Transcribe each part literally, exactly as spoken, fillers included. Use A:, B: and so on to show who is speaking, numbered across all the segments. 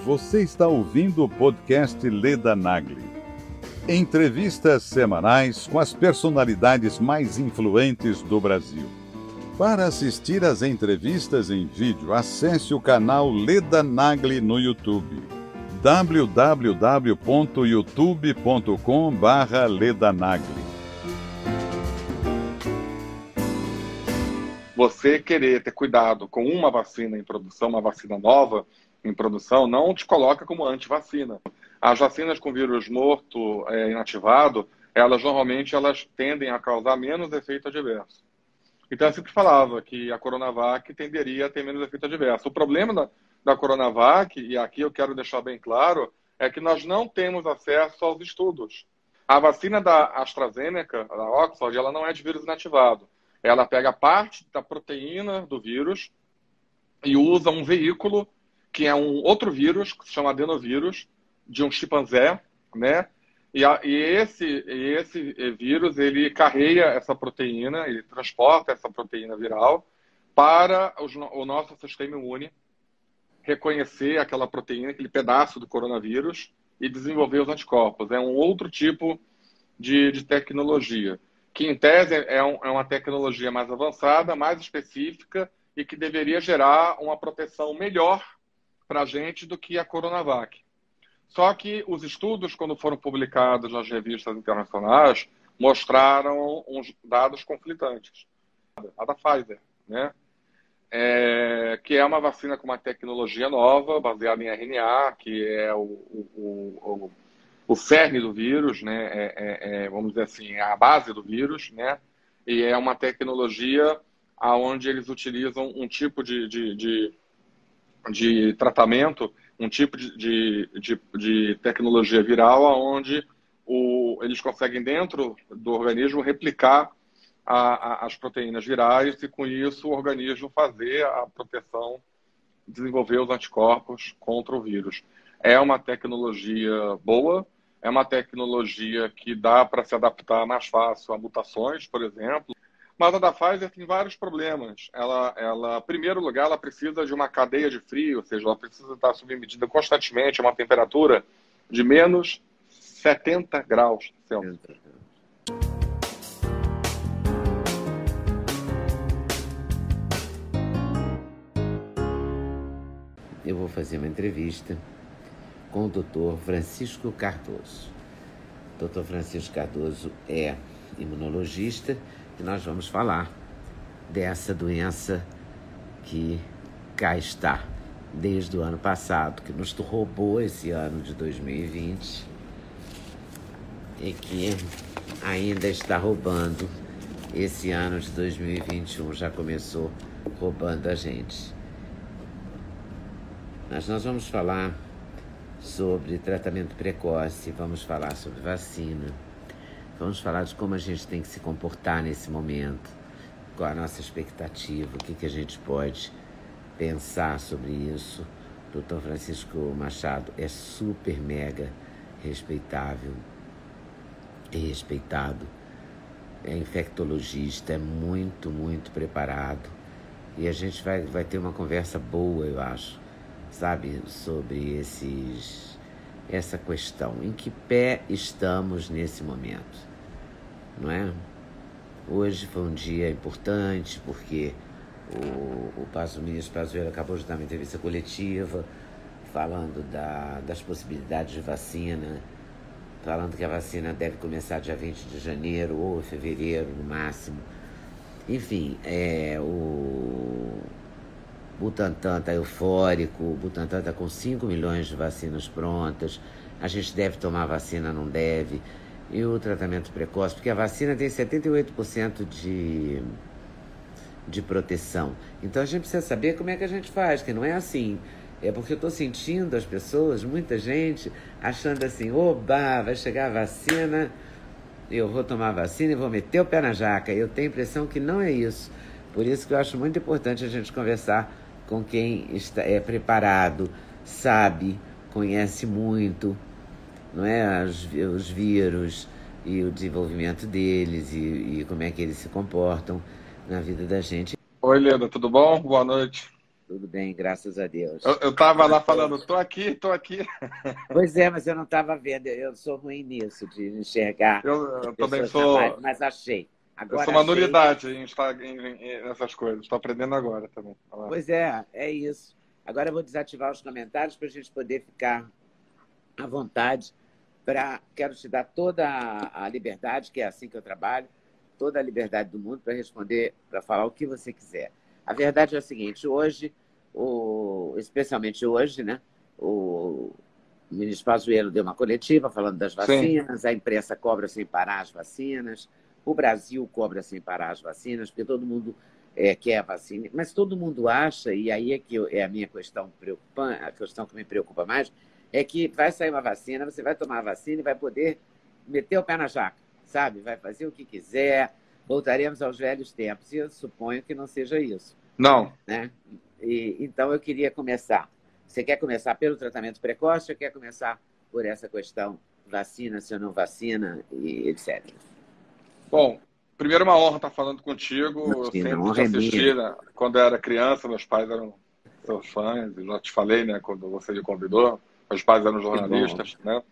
A: Você está ouvindo o podcast Leda Nagli. Entrevistas semanais com as personalidades mais influentes do Brasil. Para assistir às entrevistas em vídeo, acesse o canal Leda Nagli no YouTube. w w w ponto youtube ponto com barra Leda Nagli.
B: Você querer ter cuidado com uma vacina em produção, uma vacina nova em produção, não te coloca como antivacina. As vacinas com vírus morto, é, inativado, elas normalmente elas tendem a causar menos efeito adverso. Então eu sempre falava que a Coronavac tenderia a ter menos efeito adverso. O problema da, da Coronavac, e aqui eu quero deixar bem claro, é que nós não temos acesso aos estudos. A vacina da AstraZeneca, da Oxford, ela não é de vírus inativado. Ela pega parte da proteína do vírus e usa um veículo que é um outro vírus, que se chama adenovírus, de um chimpanzé, né? E, a, e esse, esse vírus, ele carrega essa proteína, ele transporta essa proteína viral para os, o nosso sistema imune reconhecer aquela proteína, aquele pedaço do coronavírus e desenvolver os anticorpos. É um outro tipo de, de tecnologia, que em tese é, um, é uma tecnologia mais avançada, mais específica e que deveria gerar uma proteção melhor para a gente do que a Coronavac. Só que os estudos, quando foram publicados nas revistas internacionais, mostraram uns dados conflitantes. A da Pfizer, né? É, que é uma vacina com uma tecnologia nova, baseada em R N A, que é o, o, o, o cerne do vírus, né? É, é, é, vamos dizer assim, é a base do vírus, né? E é uma tecnologia onde eles utilizam um tipo de, de, de, de tratamento, um tipo de, de, de, de tecnologia viral onde o, eles conseguem, dentro do organismo, replicar a, a, as proteínas virais e, com isso, o organismo fazer a proteção, desenvolver os anticorpos contra o vírus. É uma tecnologia boa, é uma tecnologia que dá para se adaptar mais fácil a mutações, por exemplo. Mas a da Pfizer tem vários problemas. Ela, ela, em primeiro lugar, ela precisa de uma cadeia de frio, ou seja, ela precisa estar submetida constantemente a uma temperatura de menos setenta graus Celsius.
C: Eu vou fazer uma entrevista com o doutor Francisco Cardoso. O doutor Francisco Cardoso é imunologista e nós vamos falar dessa doença que cá está desde o ano passado, que nos roubou esse ano de dois mil e vinte e que ainda está roubando esse ano de dois mil e vinte e um, já começou roubando a gente. Mas nós vamos falar sobre tratamento precoce, vamos falar sobre vacina, vamos falar de como a gente tem que se comportar nesse momento, qual a nossa expectativa, o que, que a gente pode pensar sobre isso. O doutor Francisco Machado é super mega respeitável e respeitado, é infectologista, é muito, muito preparado e a gente vai, vai ter uma conversa boa, eu acho, sabe, sobre esses, essa questão. Em que pé estamos nesse momento, não é? Hoje foi um dia importante porque o, o, Pazo, o ministro Pazuello acabou de dar uma entrevista coletiva falando da, das possibilidades de vacina, falando que a vacina deve começar dia vinte de janeiro ou fevereiro no máximo. Enfim, é, o Butantan está eufórico, o Butantan está com cinco milhões de vacinas prontas, a gente deve tomar vacina, não deve, e o tratamento precoce, porque a vacina tem setenta e oito por cento de, de proteção. Então a gente precisa saber como é que a gente faz, que não é assim. É porque eu estou sentindo as pessoas, muita gente, achando assim, oba, vai chegar a vacina, eu vou tomar a vacina e vou meter o pé na jaca. Eu tenho a impressão que não é isso. Por isso que eu acho muito importante a gente conversar com quem está, é preparado, sabe, conhece muito, não é, os, os vírus e o desenvolvimento deles e, e como é que eles se comportam na vida da gente.
B: Oi, Leda, tudo bom? Boa noite.
C: Tudo bem, graças a Deus.
B: Eu estava lá falando, estou aqui, estou aqui.
C: Pois é, mas eu não estava vendo. Eu sou ruim nisso, de enxergar.
B: Eu, eu também
C: pessoas
B: sou.
C: na live, mas achei. Agora
B: Eu sou uma
C: achei.
B: nulidade em estar em, em, nessas coisas. Estou aprendendo agora também.
C: Pois é, é isso. Agora eu vou desativar os comentários para a gente poder ficar à vontade. Pra... Quero te dar toda a liberdade, que é assim que eu trabalho, toda a liberdade do mundo para responder, para falar o que você quiser. A verdade é a seguinte, hoje, o... especialmente hoje, né, o ministro Pazuello deu uma coletiva falando das vacinas, Sim. A imprensa cobra sem parar as vacinas, o Brasil cobra sem parar as vacinas, porque todo mundo é, quer a vacina, mas todo mundo acha, e aí é que eu, é a minha questão preocupante, a questão que me preocupa mais, é que vai sair uma vacina, você vai tomar a vacina e vai poder meter o pé na jaca, sabe? Vai fazer o que quiser, voltaremos aos velhos tempos. E eu suponho que não seja isso.
B: Não.
C: Né? E, então, eu queria começar. Você quer começar pelo tratamento precoce ou quer começar por essa questão vacina, se ou não vacina, e etcétera?
B: Bom, primeiro uma honra estar falando contigo. Eu sempre te assisti, né? Quando eu era criança, meus pais eram seus fãs, eu já te falei, né, quando você me convidou. Meus pais eram jornalistas, né?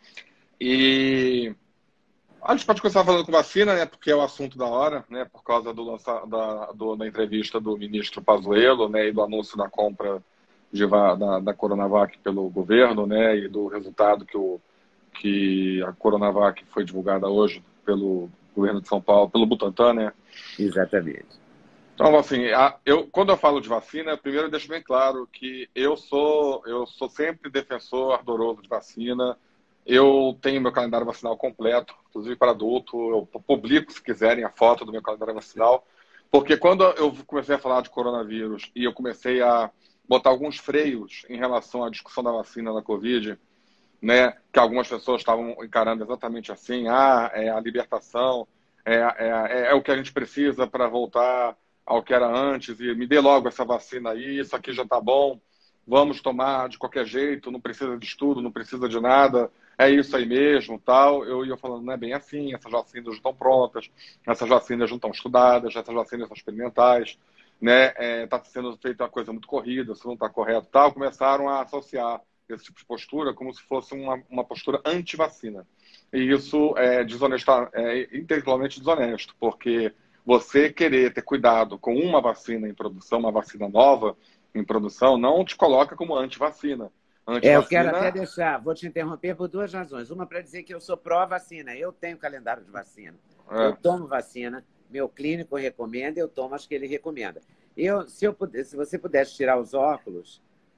B: E a gente pode começar falando com vacina, né? Porque é o assunto da hora, né? Por causa do lança, da, do, da entrevista do ministro Pazuello, né? E do anúncio da compra de, da, da Coronavac pelo governo, né? E do resultado que, o, que a Coronavac foi divulgada hoje pelo governo de São Paulo, pelo Butantan, né?
C: Exatamente.
B: Então, assim, a, eu, quando eu falo de vacina, primeiro eu deixo bem claro que eu sou, eu sou sempre defensor ardoroso de vacina. Eu tenho meu calendário vacinal completo, inclusive para adulto. Eu publico, se quiserem, a foto do meu calendário vacinal. Porque quando eu comecei a falar de coronavírus e eu comecei a botar alguns freios em relação à discussão da vacina da Covid, né, que algumas pessoas estavam encarando exatamente assim, ah, é a libertação, é, é, é o que a gente precisa para voltar ao que era antes, e me dê logo essa vacina aí, isso aqui já está bom, vamos tomar de qualquer jeito, não precisa de estudo, não precisa de nada, é isso aí mesmo, tal. Eu ia falando, não é bem assim, essas vacinas não estão prontas, essas vacinas não estão estudadas, essas vacinas são experimentais, né? Está é, sendo feita uma coisa muito corrida, isso não está correto, tal. Começaram a associar esse tipo de postura como se fosse uma, uma postura anti-vacina. E isso é, desonesta, é intelectualmente desonesto, porque você querer ter cuidado com uma vacina em produção, uma vacina nova em produção, não te coloca como anti-vacina.
C: É, eu quero até deixar, vou te interromper por duas razões. Uma, para dizer que eu sou pró-vacina, eu tenho calendário de vacina. É. Eu tomo vacina, meu clínico recomenda, eu tomo as que ele recomenda. Eu, se, eu puder, se você pudesse tirar os óculos,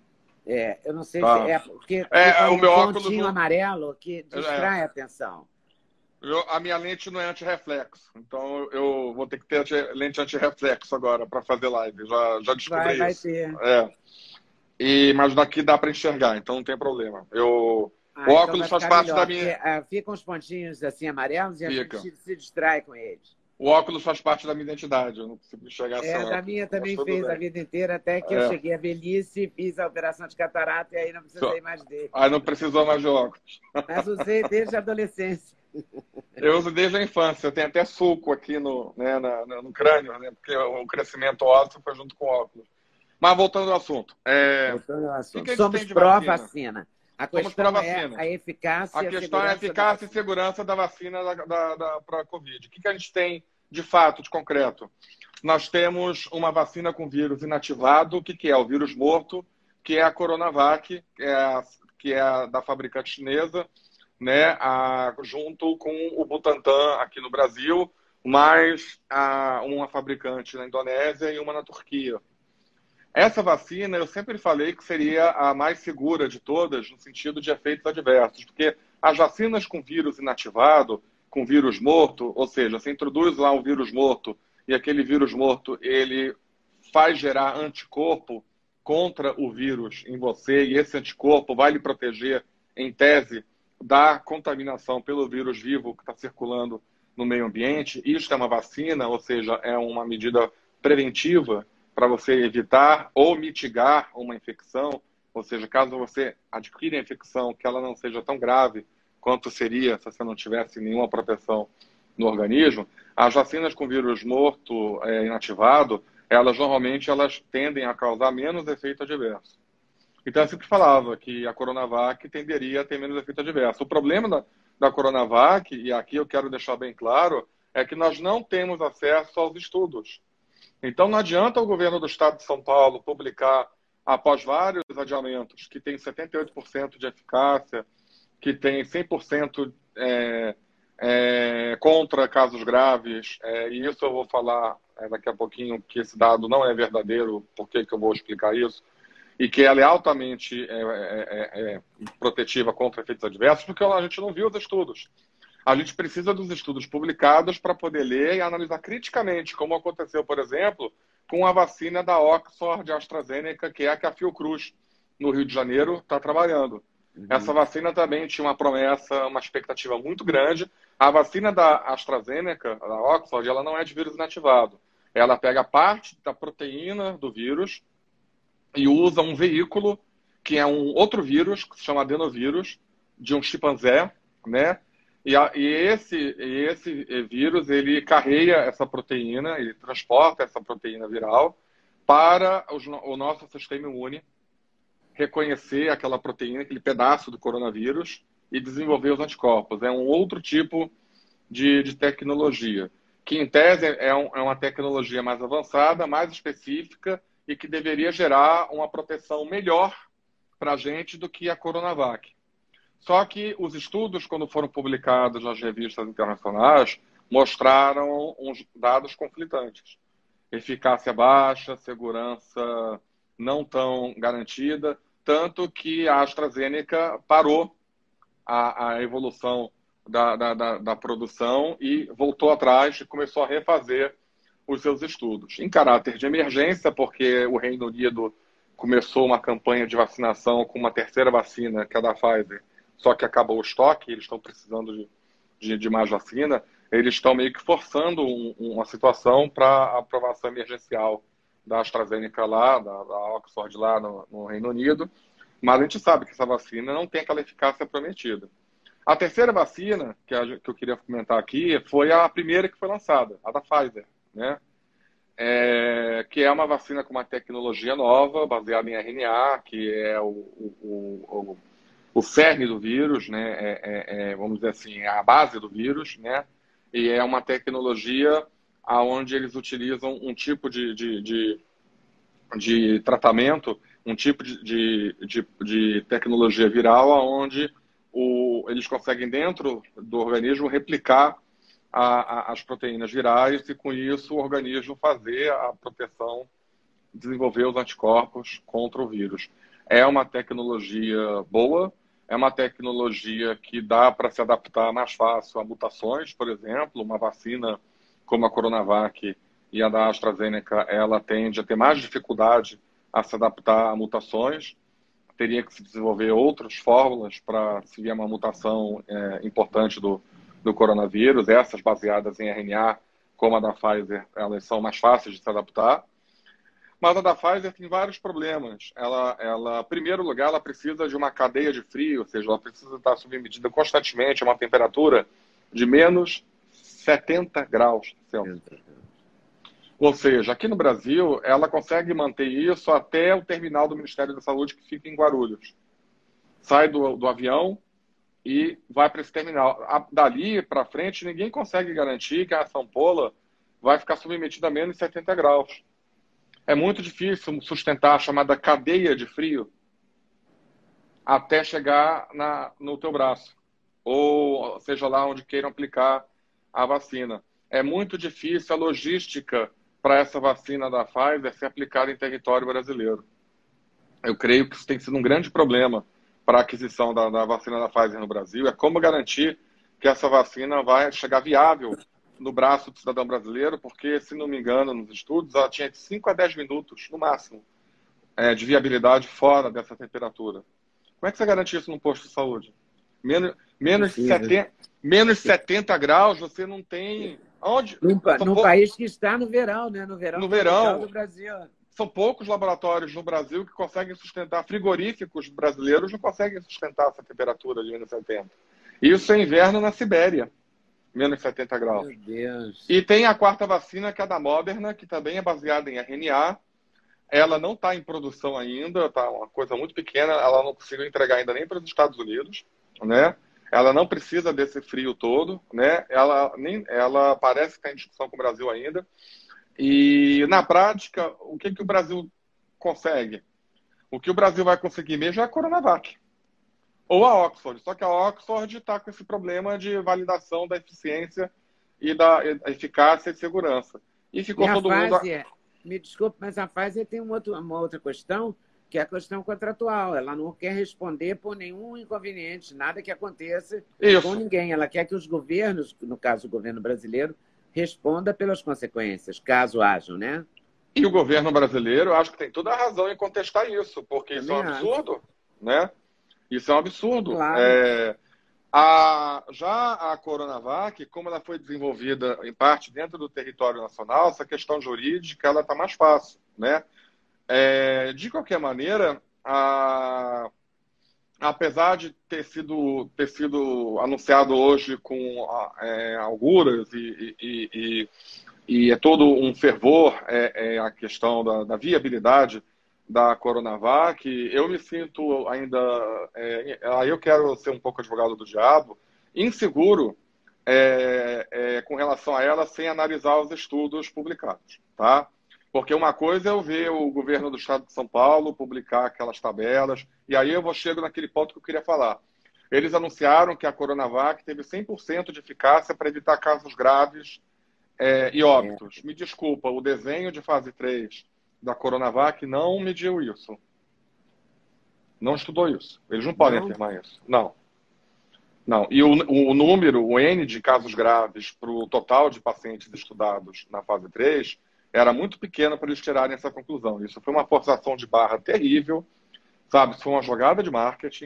C: é, eu não sei tá. se é porque
B: é, o
C: um
B: meu
C: pontinho
B: óculos
C: amarelo que distrai é. a atenção.
B: Eu, a minha lente não é anti-reflexo, então eu vou ter que ter anti, lente anti-reflexo agora para fazer live. Já, já descobri
C: vai,
B: isso.
C: Vai ter.
B: É. E, mas daqui dá para enxergar, então não tem problema. Eu,
C: ah,
B: o óculos
C: então
B: faz parte
C: melhor,
B: da minha.
C: Porque, uh, ficam os pontinhos assim amarelos e
B: Fica.
C: a gente se distrai com eles.
B: O óculos faz parte da minha identidade, eu não consigo enxergar
C: é,
B: sem
C: da minha também
B: fez
C: bem. A vida inteira, até que é. eu cheguei à velhice, fiz a operação de catarata e aí não precisei so... mais dele.
B: Aí não precisou mais de óculos.
C: Mas usei desde a adolescência.
B: Eu uso desde a infância, eu tenho até sulco aqui no, né, na, no crânio, né, porque o crescimento ósseo foi junto com o óculos. Mas voltando ao assunto. É...
C: Voltando ao assunto.
B: Que que
C: Somos pró-vacina. A questão é a eficácia
B: a questão é a eficácia e segurança da vacina da, da, da, para a Covid. O que, que a gente tem de fato, de concreto? Nós temos uma vacina com vírus inativado. O que, que é? O vírus morto, que é a Coronavac, que é, a, que é a da fabricante chinesa, né, a, junto com o Butantan aqui no Brasil, mais a, uma fabricante na Indonésia e uma na Turquia. Essa vacina, eu sempre falei que seria a mais segura de todas, no sentido de efeitos adversos, porque as vacinas com vírus inativado, com vírus morto, ou seja, você introduz lá um vírus morto e aquele vírus morto ele faz gerar anticorpo contra o vírus em você e esse anticorpo vai lhe proteger, em tese, da contaminação pelo vírus vivo que está circulando no meio ambiente. Isso é uma vacina, ou seja, é uma medida preventiva para você evitar ou mitigar uma infecção, ou seja, caso você adquira a infecção, que ela não seja tão grave quanto seria se você não tivesse nenhuma proteção no organismo. As vacinas com vírus morto é, inativado, elas normalmente elas tendem a causar menos efeito adverso. Então, eu sempre falava que a Coronavac tenderia a ter menos efeito adverso. O problema da, da Coronavac, e aqui eu quero deixar bem claro, é que nós não temos acesso aos estudos. Então, não adianta o governo do estado de São Paulo publicar, após vários adiamentos, que tem setenta e oito por cento de eficácia, que tem cem por cento é, é, contra casos graves, é, e isso eu vou falar é, daqui a pouquinho, que esse dado não é verdadeiro, por que que eu vou explicar isso, e que ela é altamente é, é, é, protetiva contra efeitos adversos, porque a gente não viu os estudos. A gente precisa dos estudos publicados para poder ler e analisar criticamente, como aconteceu, por exemplo, com a vacina da Oxford AstraZeneca, que é a que a Fiocruz, no Rio de Janeiro, está trabalhando. Uhum. Essa vacina também tinha uma promessa, uma expectativa muito grande. A vacina da AstraZeneca, da Oxford, ela não é de vírus inativado. Ela pega parte da proteína do vírus e usa um veículo, que é um outro vírus, que se chama adenovírus, de um chimpanzé, né? E, a, e, esse, e esse vírus, ele carrega essa proteína, ele transporta essa proteína viral para os, o nosso sistema imune reconhecer aquela proteína, aquele pedaço do coronavírus e desenvolver os anticorpos. É um outro tipo de, de tecnologia, que em tese é, um, é uma tecnologia mais avançada, mais específica e que deveria gerar uma proteção melhor para a gente do que a Coronavac. Só que os estudos, quando foram publicados nas revistas internacionais, mostraram uns dados conflitantes. Eficácia baixa, segurança não tão garantida, tanto que a AstraZeneca parou a, a evolução da, da, da, da produção e voltou atrás e começou a refazer os seus estudos. Em caráter de emergência, porque o Reino Unido começou uma campanha de vacinação com uma terceira vacina, que é a da Pfizer, só que acabou o estoque, eles estão precisando de, de, de mais vacina, eles estão meio que forçando um, uma situação para aprovação emergencial da AstraZeneca lá, da, da Oxford lá no, no Reino Unido, mas a gente sabe que essa vacina não tem aquela eficácia prometida. A terceira vacina, que, a, que eu queria comentar aqui, foi a primeira que foi lançada, a da Pfizer, né? É, que é uma vacina com uma tecnologia nova, baseada em R N A, que é o, o, o, o cerne do vírus, né? É, é, é, vamos dizer assim, é a base do vírus, né? E é uma tecnologia onde eles utilizam um tipo de, de, de, de tratamento, um tipo de, de, de, de tecnologia viral, onde o, eles conseguem, dentro do organismo, replicar a, a, as proteínas virais e, com isso, o organismo fazer a proteção, desenvolver os anticorpos contra o vírus. É uma tecnologia boa, é uma tecnologia que dá para se adaptar mais fácil a mutações, por exemplo, uma vacina como a Coronavac e a da AstraZeneca, ela tende a ter mais dificuldade a se adaptar a mutações. Teria que se desenvolver outras fórmulas para se vier uma mutação é, importante do, do coronavírus. Essas baseadas em R N A, como a da Pfizer, elas são mais fáceis de se adaptar. Mas a da Pfizer tem vários problemas. Ela, ela, em primeiro lugar, ela precisa de uma cadeia de frio, ou seja, ela precisa estar submetida constantemente a uma temperatura de menos setenta graus Celsius. Ou seja, aqui no Brasil, ela consegue manter isso até o terminal do Ministério da Saúde, que fica em Guarulhos. Sai do, do avião e vai para esse terminal. A, dali para frente, ninguém consegue garantir que a ampola vai ficar submetida a menos setenta graus. É muito difícil sustentar a chamada cadeia de frio até chegar na, no teu braço, ou seja lá onde queiram aplicar a vacina. É muito difícil a logística para essa vacina da Pfizer ser aplicada em território brasileiro. Eu creio que isso tem sido um grande problema para a aquisição da, da vacina da Pfizer no Brasil. É como garantir que essa vacina vai chegar viável no braço do cidadão brasileiro, porque, se não me engano, nos estudos, ela tinha de cinco a dez minutos, no máximo, é, de viabilidade fora dessa temperatura. Como é que você garante isso num posto de saúde? Menos, menos, setenta, menos setenta graus, você não tem... Onde?
C: Num, num
B: pou...
C: país que está no verão, né? No verão,
B: no verão
C: do Brasil.
B: São poucos laboratórios no Brasil que conseguem sustentar, frigoríficos brasileiros não conseguem sustentar essa temperatura de menos setenta. Isso é inverno na Sibéria. Menos setenta graus.
C: Meu Deus.
B: E tem a quarta vacina, que é a da Moderna, que também é baseada em R N A. Ela não está em produção ainda, está uma coisa muito pequena, ela não conseguiu entregar ainda nem para os Estados Unidos, né? Ela não precisa desse frio todo, né? Ela, nem, ela parece que está em discussão com o Brasil ainda. E, na prática, o que, que o Brasil consegue? O que o Brasil vai conseguir mesmo é a Coronavac. Ou a Oxford. Só que a Oxford está com esse problema de validação da eficiência e da eficácia e segurança. E ficou
C: E a
B: todo mundo...
C: Pfizer, me desculpe, mas a Pfizer tem um outro, uma outra questão, que é a questão contratual. Ela não quer responder por nenhum inconveniente, nada que aconteça
B: Isso.
C: com ninguém. Ela quer que os governos, no caso o governo brasileiro, responda pelas consequências, caso hajam, né?
B: E o governo brasileiro, acho que tem toda a razão em contestar isso, porque isso é um
C: Também
B: absurdo, né? Isso é um absurdo.
C: Claro.
B: É, a, já a Coronavac, como ela foi desenvolvida em parte dentro do território nacional, essa questão jurídica ela está mais fácil, né? É, de qualquer maneira, a, apesar de ter sido, ter sido anunciado hoje com é, auguras e, e, e, e é todo um fervor é, é a questão da, da viabilidade da Coronavac, eu me sinto ainda, é, aí eu quero ser um pouco advogado do diabo, inseguro é, é, com relação a ela sem analisar os estudos publicados, tá? Porque uma coisa é eu ver o governo do estado de São Paulo publicar aquelas tabelas, e aí eu vou chego naquele ponto que eu queria falar. Eles anunciaram que a Coronavac teve cem por cento de eficácia para evitar casos graves é, e óbitos. É. Me desculpa, o desenho de fase três da Coronavac não mediu isso. Não estudou isso. Eles não podem não. afirmar isso. Não. Não. E o, o número, o N de casos graves para o total de pacientes estudados na fase três era muito pequeno para eles tirarem essa conclusão. Isso foi uma forçação de barra terrível, sabe? Isso foi uma jogada de marketing.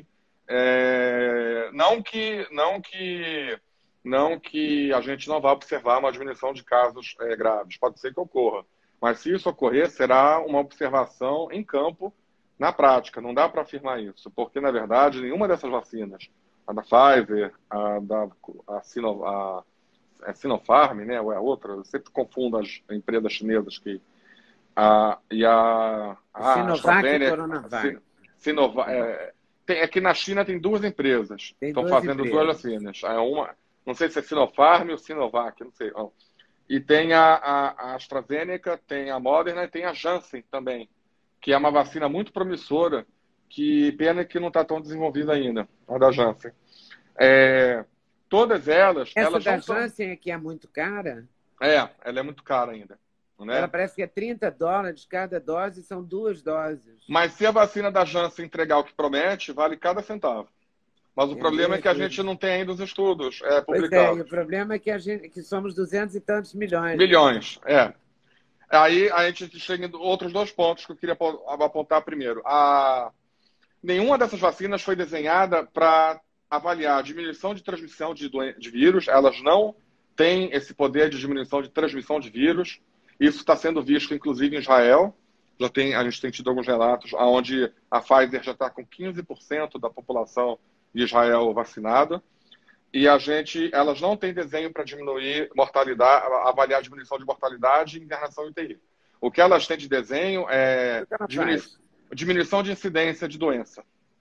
B: É... Não que, não que, não que a gente não vá observar uma diminuição de casos é, graves. Pode ser que ocorra. Mas se isso ocorrer, será uma observação em campo, na prática. Não dá para afirmar isso, porque, na verdade, nenhuma dessas vacinas, a da Pfizer, a da a Sino, a, a Sinopharm, né, ou é a outra, eu sempre confundo as empresas chinesas que a, e a, a
C: Sinovac e Coronavac.
B: Sinovac, é, tem, é que na China tem duas empresas que estão fazendo empresas. duas vacinas. É uma, não sei se é Sinopharm ou Sinovac, não sei. Não. E tem a, a, a AstraZeneca, tem a Moderna e tem a Janssen também, que é uma vacina muito promissora, que pena que não está tão desenvolvida ainda, a da Janssen. É, todas elas...
C: Essa
B: elas
C: da Janssen aqui é muito cara?
B: É, ela é muito cara ainda. Né?
C: Ela parece que é trinta dólares cada dose, são duas doses.
B: Mas se a vacina da Janssen entregar o que promete, vale cada centavo. Mas o é problema é que a gente não tem ainda os estudos é, publicados.
C: Pois é, e o problema é que, a gente, que somos duzentos e tantos milhões.
B: Milhões, é. Aí a gente chega em outros dois pontos que eu queria apontar primeiro. A... Nenhuma dessas vacinas foi desenhada para avaliar a diminuição de transmissão de, doen... de vírus. Elas não têm esse poder de diminuição de transmissão de vírus. Isso está sendo visto, inclusive, em Israel. Já tem, a gente tem tido alguns relatos onde a Pfizer já está com quinze por cento da população de Israel vacinada, e a gente, elas não têm desenho para diminuir mortalidade, avaliar a diminuição de mortalidade e internação em U T I. O que elas têm de desenho é diminu... diminuição de incidência de doença,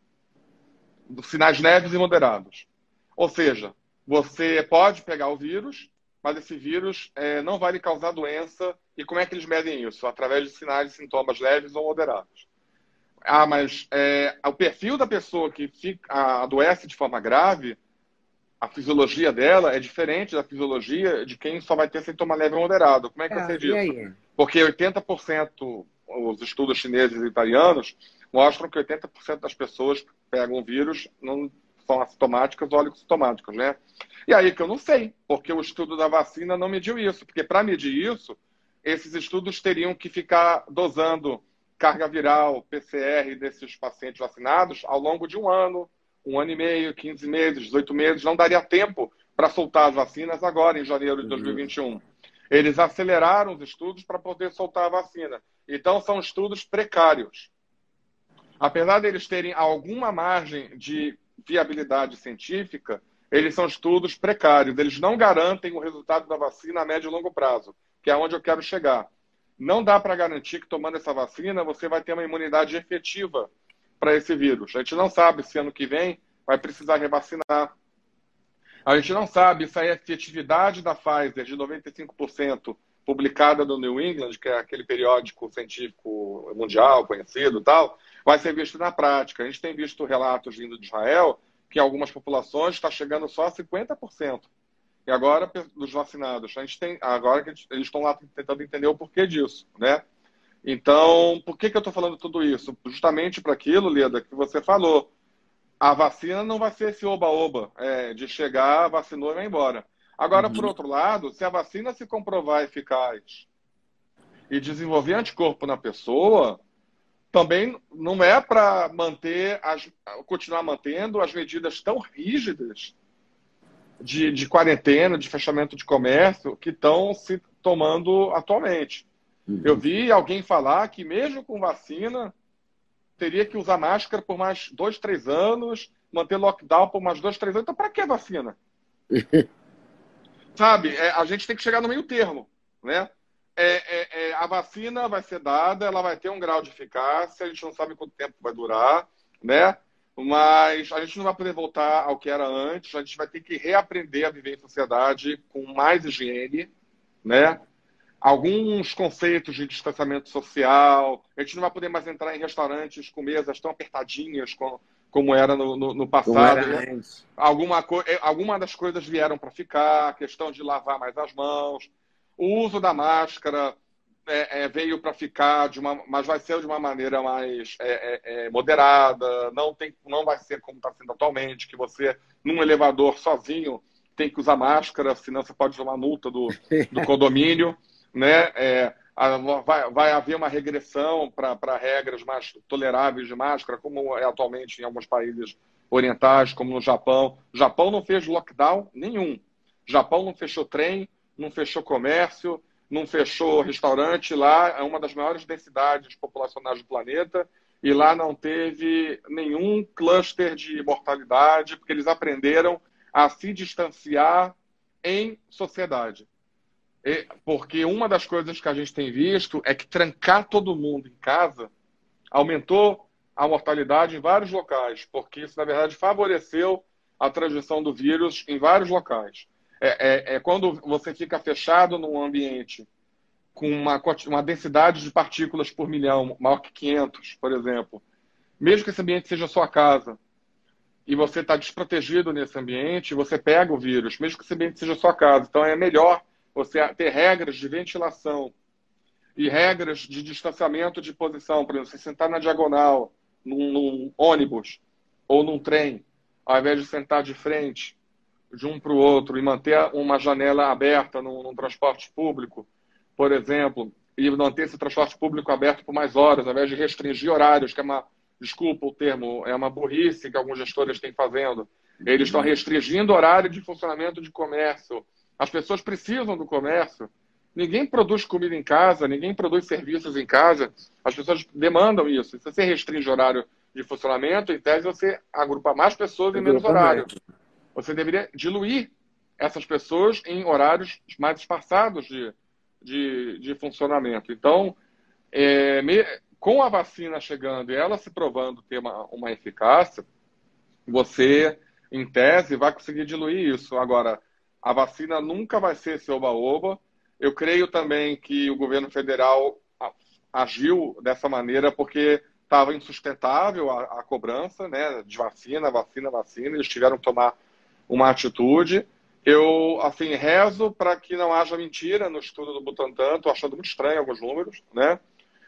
B: dos sinais leves e moderados. Ou seja, você pode pegar o vírus, mas esse vírus é, não vai lhe causar doença. E como é que eles medem isso? Através de sinais e sintomas leves ou moderados. Ah, mas é, o perfil da pessoa que fica, adoece de forma grave, a fisiologia dela é diferente da fisiologia de quem só vai ter sintoma leve ou moderado. Como é que é, eu sei disso? Porque oitenta por cento, os estudos chineses e italianos mostram que oitenta por cento das pessoas que pegam o vírus não são assintomáticas ou oligossintomáticas, né? E aí que eu não sei, porque o estudo da vacina não mediu isso. Porque para medir isso, esses estudos teriam que ficar dosando carga viral, P C R desses pacientes vacinados ao longo de um ano, um ano e meio, quinze meses, dezoito meses. Não daria tempo para soltar as vacinas agora, em janeiro de dois mil e vinte e um. Eles aceleraram os estudos para poder soltar a vacina. Então, são estudos precários. Apesar deles terem alguma margem de viabilidade científica, eles são estudos precários, eles não garantem o resultado da vacina a médio e longo prazo, que é onde eu quero chegar. Não dá para garantir que tomando essa vacina você vai ter uma imunidade efetiva para esse vírus. A gente não sabe se ano que vem vai precisar revacinar. A gente não sabe se a efetividade da Pfizer de noventa e cinco por cento publicada no New England, que é aquele periódico científico mundial conhecido e tal, vai ser visto na prática. A gente tem visto relatos vindo de Israel que em algumas populações está chegando só a cinquenta por cento. E agora, dos vacinados, a gente tem, agora que eles estão lá tentando entender o porquê disso, né? Então, por que, que eu estou falando tudo isso? Justamente para aquilo, Leda, que você falou. A vacina não vai ser esse oba-oba, é, de chegar, vacinou e vai embora. Agora, uhum. por outro lado, se a vacina se comprovar eficaz e desenvolver anticorpo na pessoa, também não é para manter as, continuar mantendo as medidas tão rígidas de, de quarentena, de fechamento de comércio, que estão se tomando atualmente. Uhum. Eu vi alguém falar que mesmo com vacina teria que usar máscara por mais dois, três anos, manter lockdown por mais dois, três anos. Então, para que vacina? Sabe, é, a gente tem que chegar no meio termo, né? É, é, é, a vacina vai ser dada, ela vai ter um grau de eficácia, a gente não sabe quanto tempo vai durar, né? Mas a gente não vai poder voltar ao que era antes, a gente vai ter que reaprender a viver em sociedade com mais higiene, né? Alguns conceitos de distanciamento social, a gente não vai poder mais entrar em restaurantes com mesas tão apertadinhas como, como era no, no, no passado. Né? Alguma, alguma das coisas vieram para ficar, a questão de lavar mais as mãos, o uso da máscara é, é, veio para ficar, de uma, mas vai ser de uma maneira mais é, é, moderada, não, tem, não vai ser como está sendo atualmente, que você, num elevador sozinho, tem que usar máscara, senão você pode tomar multa do, do condomínio. Né? É, vai, vai haver uma regressão para regras mais toleráveis de máscara, como é atualmente em alguns países orientais, como no Japão. O Japão não fez lockdown nenhum. O Japão não fechou trem, não fechou comércio, não fechou restaurante. Lá é uma das maiores densidades populacionais do planeta e lá não teve nenhum cluster de mortalidade, porque eles aprenderam a se distanciar em sociedade. Porque uma das coisas que a gente tem visto é que trancar todo mundo em casa aumentou a mortalidade em vários locais, porque isso, na verdade, favoreceu a transmissão do vírus em vários locais. É, é, é quando você fica fechado num ambiente com uma, uma densidade de partículas por milhão maior que quinhentos, por exemplo, mesmo que esse ambiente seja a sua casa, e você está desprotegido nesse ambiente, você pega o vírus, mesmo que esse ambiente seja a sua casa. Então, é melhor você ter regras de ventilação e regras de distanciamento de posição. Por exemplo, você sentar na diagonal, num, num ônibus ou num trem, ao invés de sentar de frente de um para o outro e manter uma janela aberta num, num transporte público, por exemplo, e manter esse transporte público aberto por mais horas, ao invés de restringir horários, que é uma, desculpa o termo, é uma burrice que alguns gestores estão fazendo. Eles estão restringindo o horário de funcionamento de comércio. As pessoas precisam do comércio. Ninguém produz comida em casa, ninguém produz serviços em casa. As pessoas demandam isso. Se você restringe o horário de funcionamento, em tese você agrupa mais pessoas em menos horário. Você deveria diluir essas pessoas em horários mais espaçados de, de, de funcionamento. Então, é, me, com a vacina chegando e ela se provando ter uma, uma eficácia, você, em tese, vai conseguir diluir isso. Agora, a vacina nunca vai ser esse oba-oba. Eu creio também que o governo federal agiu dessa maneira porque estava insustentável a, a cobrança, né, de vacina, vacina, vacina. Eles tiveram que tomar uma atitude. Eu, assim, rezo para que não haja mentira no estudo do Butantan. Estou achando muito estranho alguns números, né?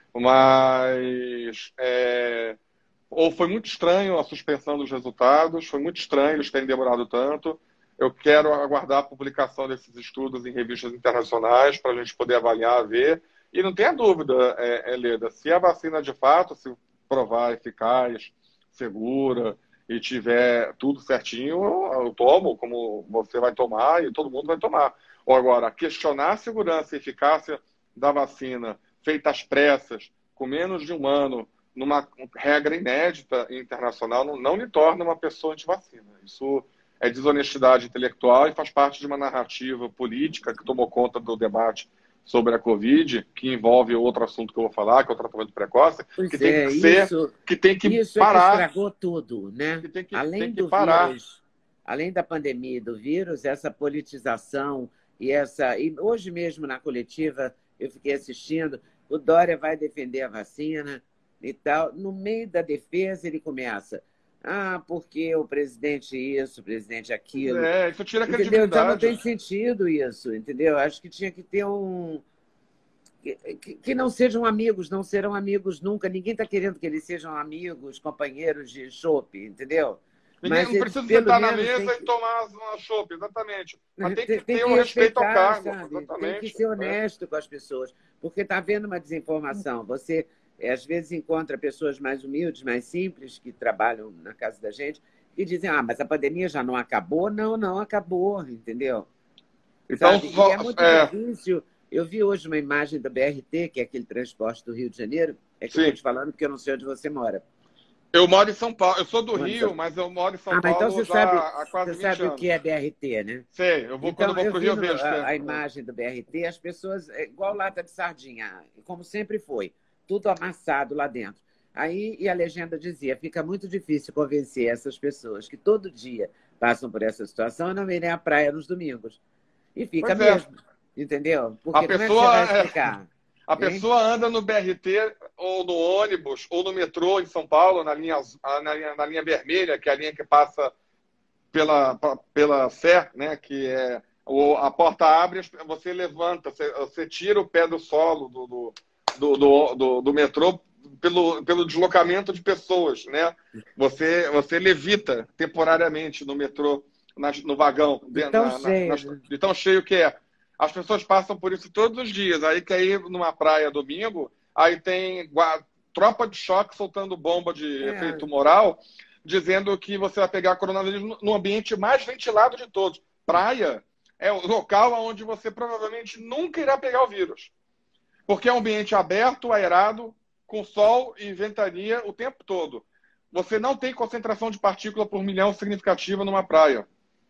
B: Mas é, ou foi muito estranho a suspensão dos resultados, foi muito estranho eles terem demorado tanto. Eu quero aguardar a publicação desses estudos em revistas internacionais para a gente poder avaliar, ver. E não tenha dúvida, é, é, Leda, se a vacina de fato se provar eficaz, segura e tiver tudo certinho, eu, eu tomo, como você vai tomar e todo mundo vai tomar. Ou agora, questionar a segurança e eficácia da vacina feita às pressas, com menos de um ano, numa regra inédita internacional, não, não lhe torna uma pessoa antivacina. Isso é desonestidade intelectual e faz parte de uma narrativa política que tomou conta do debate sobre a Covid, que envolve outro assunto que eu vou falar, que é o tratamento precoce,
C: Pois
B: que tem
C: é,
B: que ser,
C: isso,
B: que tem que
C: isso
B: parar.
C: é que estragou tudo, né?
B: Que tem que,
C: Além
B: tem que
C: do
B: parar.
C: vírus, além da pandemia e do vírus, essa politização e essa... E hoje mesmo na coletiva, eu fiquei assistindo, o Dória vai defender a vacina e tal. No meio da defesa, ele começa... Ah, porque o presidente isso, o presidente aquilo.
B: É, isso tira a
C: Entendeu? Então não
B: credibilidade.
C: tem sentido isso, entendeu? Acho que tinha que ter um... Que, que, que não sejam amigos, não serão amigos nunca. Ninguém está querendo que eles sejam amigos, companheiros de chope, entendeu?
B: Ninguém
C: Mas
B: não
C: eles,
B: precisa
C: pelo
B: sentar na
C: menos,
B: mesa
C: tem
B: e
C: que,
B: tomar uma chopp, exatamente. Mas tem que
C: tem, tem
B: ter
C: que
B: o respeito ao
C: respeitar,
B: cargo,
C: sabe? Tem que
B: exatamente.
C: ser honesto com as pessoas, porque está havendo uma desinformação. Você, é, às vezes, encontra pessoas mais humildes, mais simples, que trabalham na casa da gente, e dizem, ah, mas a pandemia já não acabou? Não, não acabou, entendeu?
B: Então,
C: Sabe?
B: só,
C: E é muito
B: é,
C: difícil. Eu vi hoje uma imagem do B R T, que é aquele transporte do Rio de Janeiro. É que eu
B: sim.
C: estou te falando porque eu não sei onde você mora.
B: Eu moro em São Paulo. Eu sou do
C: Moro em
B: Rio,
C: São-
B: mas eu moro em São
C: Ah, mas então
B: Paulo
C: você
B: já
C: sabe,
B: há quase
C: você
B: vinte
C: sabe o
B: anos.
C: que é B R T, né?
B: Sei, eu vou, quando eu
C: Então,
B: vou
C: eu
B: para o
C: vi
B: Rio, eu
C: no-
B: vejo.
C: a, a
B: é,
C: imagem do B R T, as pessoas, é igual lata de sardinha, como sempre foi, tudo amassado lá dentro. Aí, e a legenda dizia, fica muito difícil convencer essas pessoas que todo dia passam por essa situação a não irem à praia nos domingos. E fica
B: Pois é.
C: mesmo, entendeu?
B: A
C: Porque como é que você
B: pessoa,
C: vai
B: é,
C: explicar?
B: a
C: Hein?
B: pessoa anda no B R T ou no ônibus ou no metrô em São Paulo, na linha, azu- na linha, na linha vermelha, que é a linha que passa pela, pa- pela Sé, né? Que é o, a porta abre, você levanta, você, você tira o pé do solo do, do, do, do, do- do metrô pelo, pelo deslocamento de pessoas, né? Você, você levita temporariamente no metrô, na- no vagão,
C: De
B: de,
C: tão
B: na, na, na-
C: cheio, né?
B: de tão cheio que é. As pessoas passam por isso todos os dias. Aí quer ir numa praia domingo, aí tem gua- tropa de choque soltando bomba de
C: É,
B: efeito moral, dizendo que você vai pegar coronavírus no- no ambiente mais ventilado de todos. Praia é o local onde você provavelmente nunca irá pegar o vírus. Porque é um ambiente aberto, aerado, com sol e ventania o tempo todo. Você não tem concentração de partícula por milhão significativa numa praia.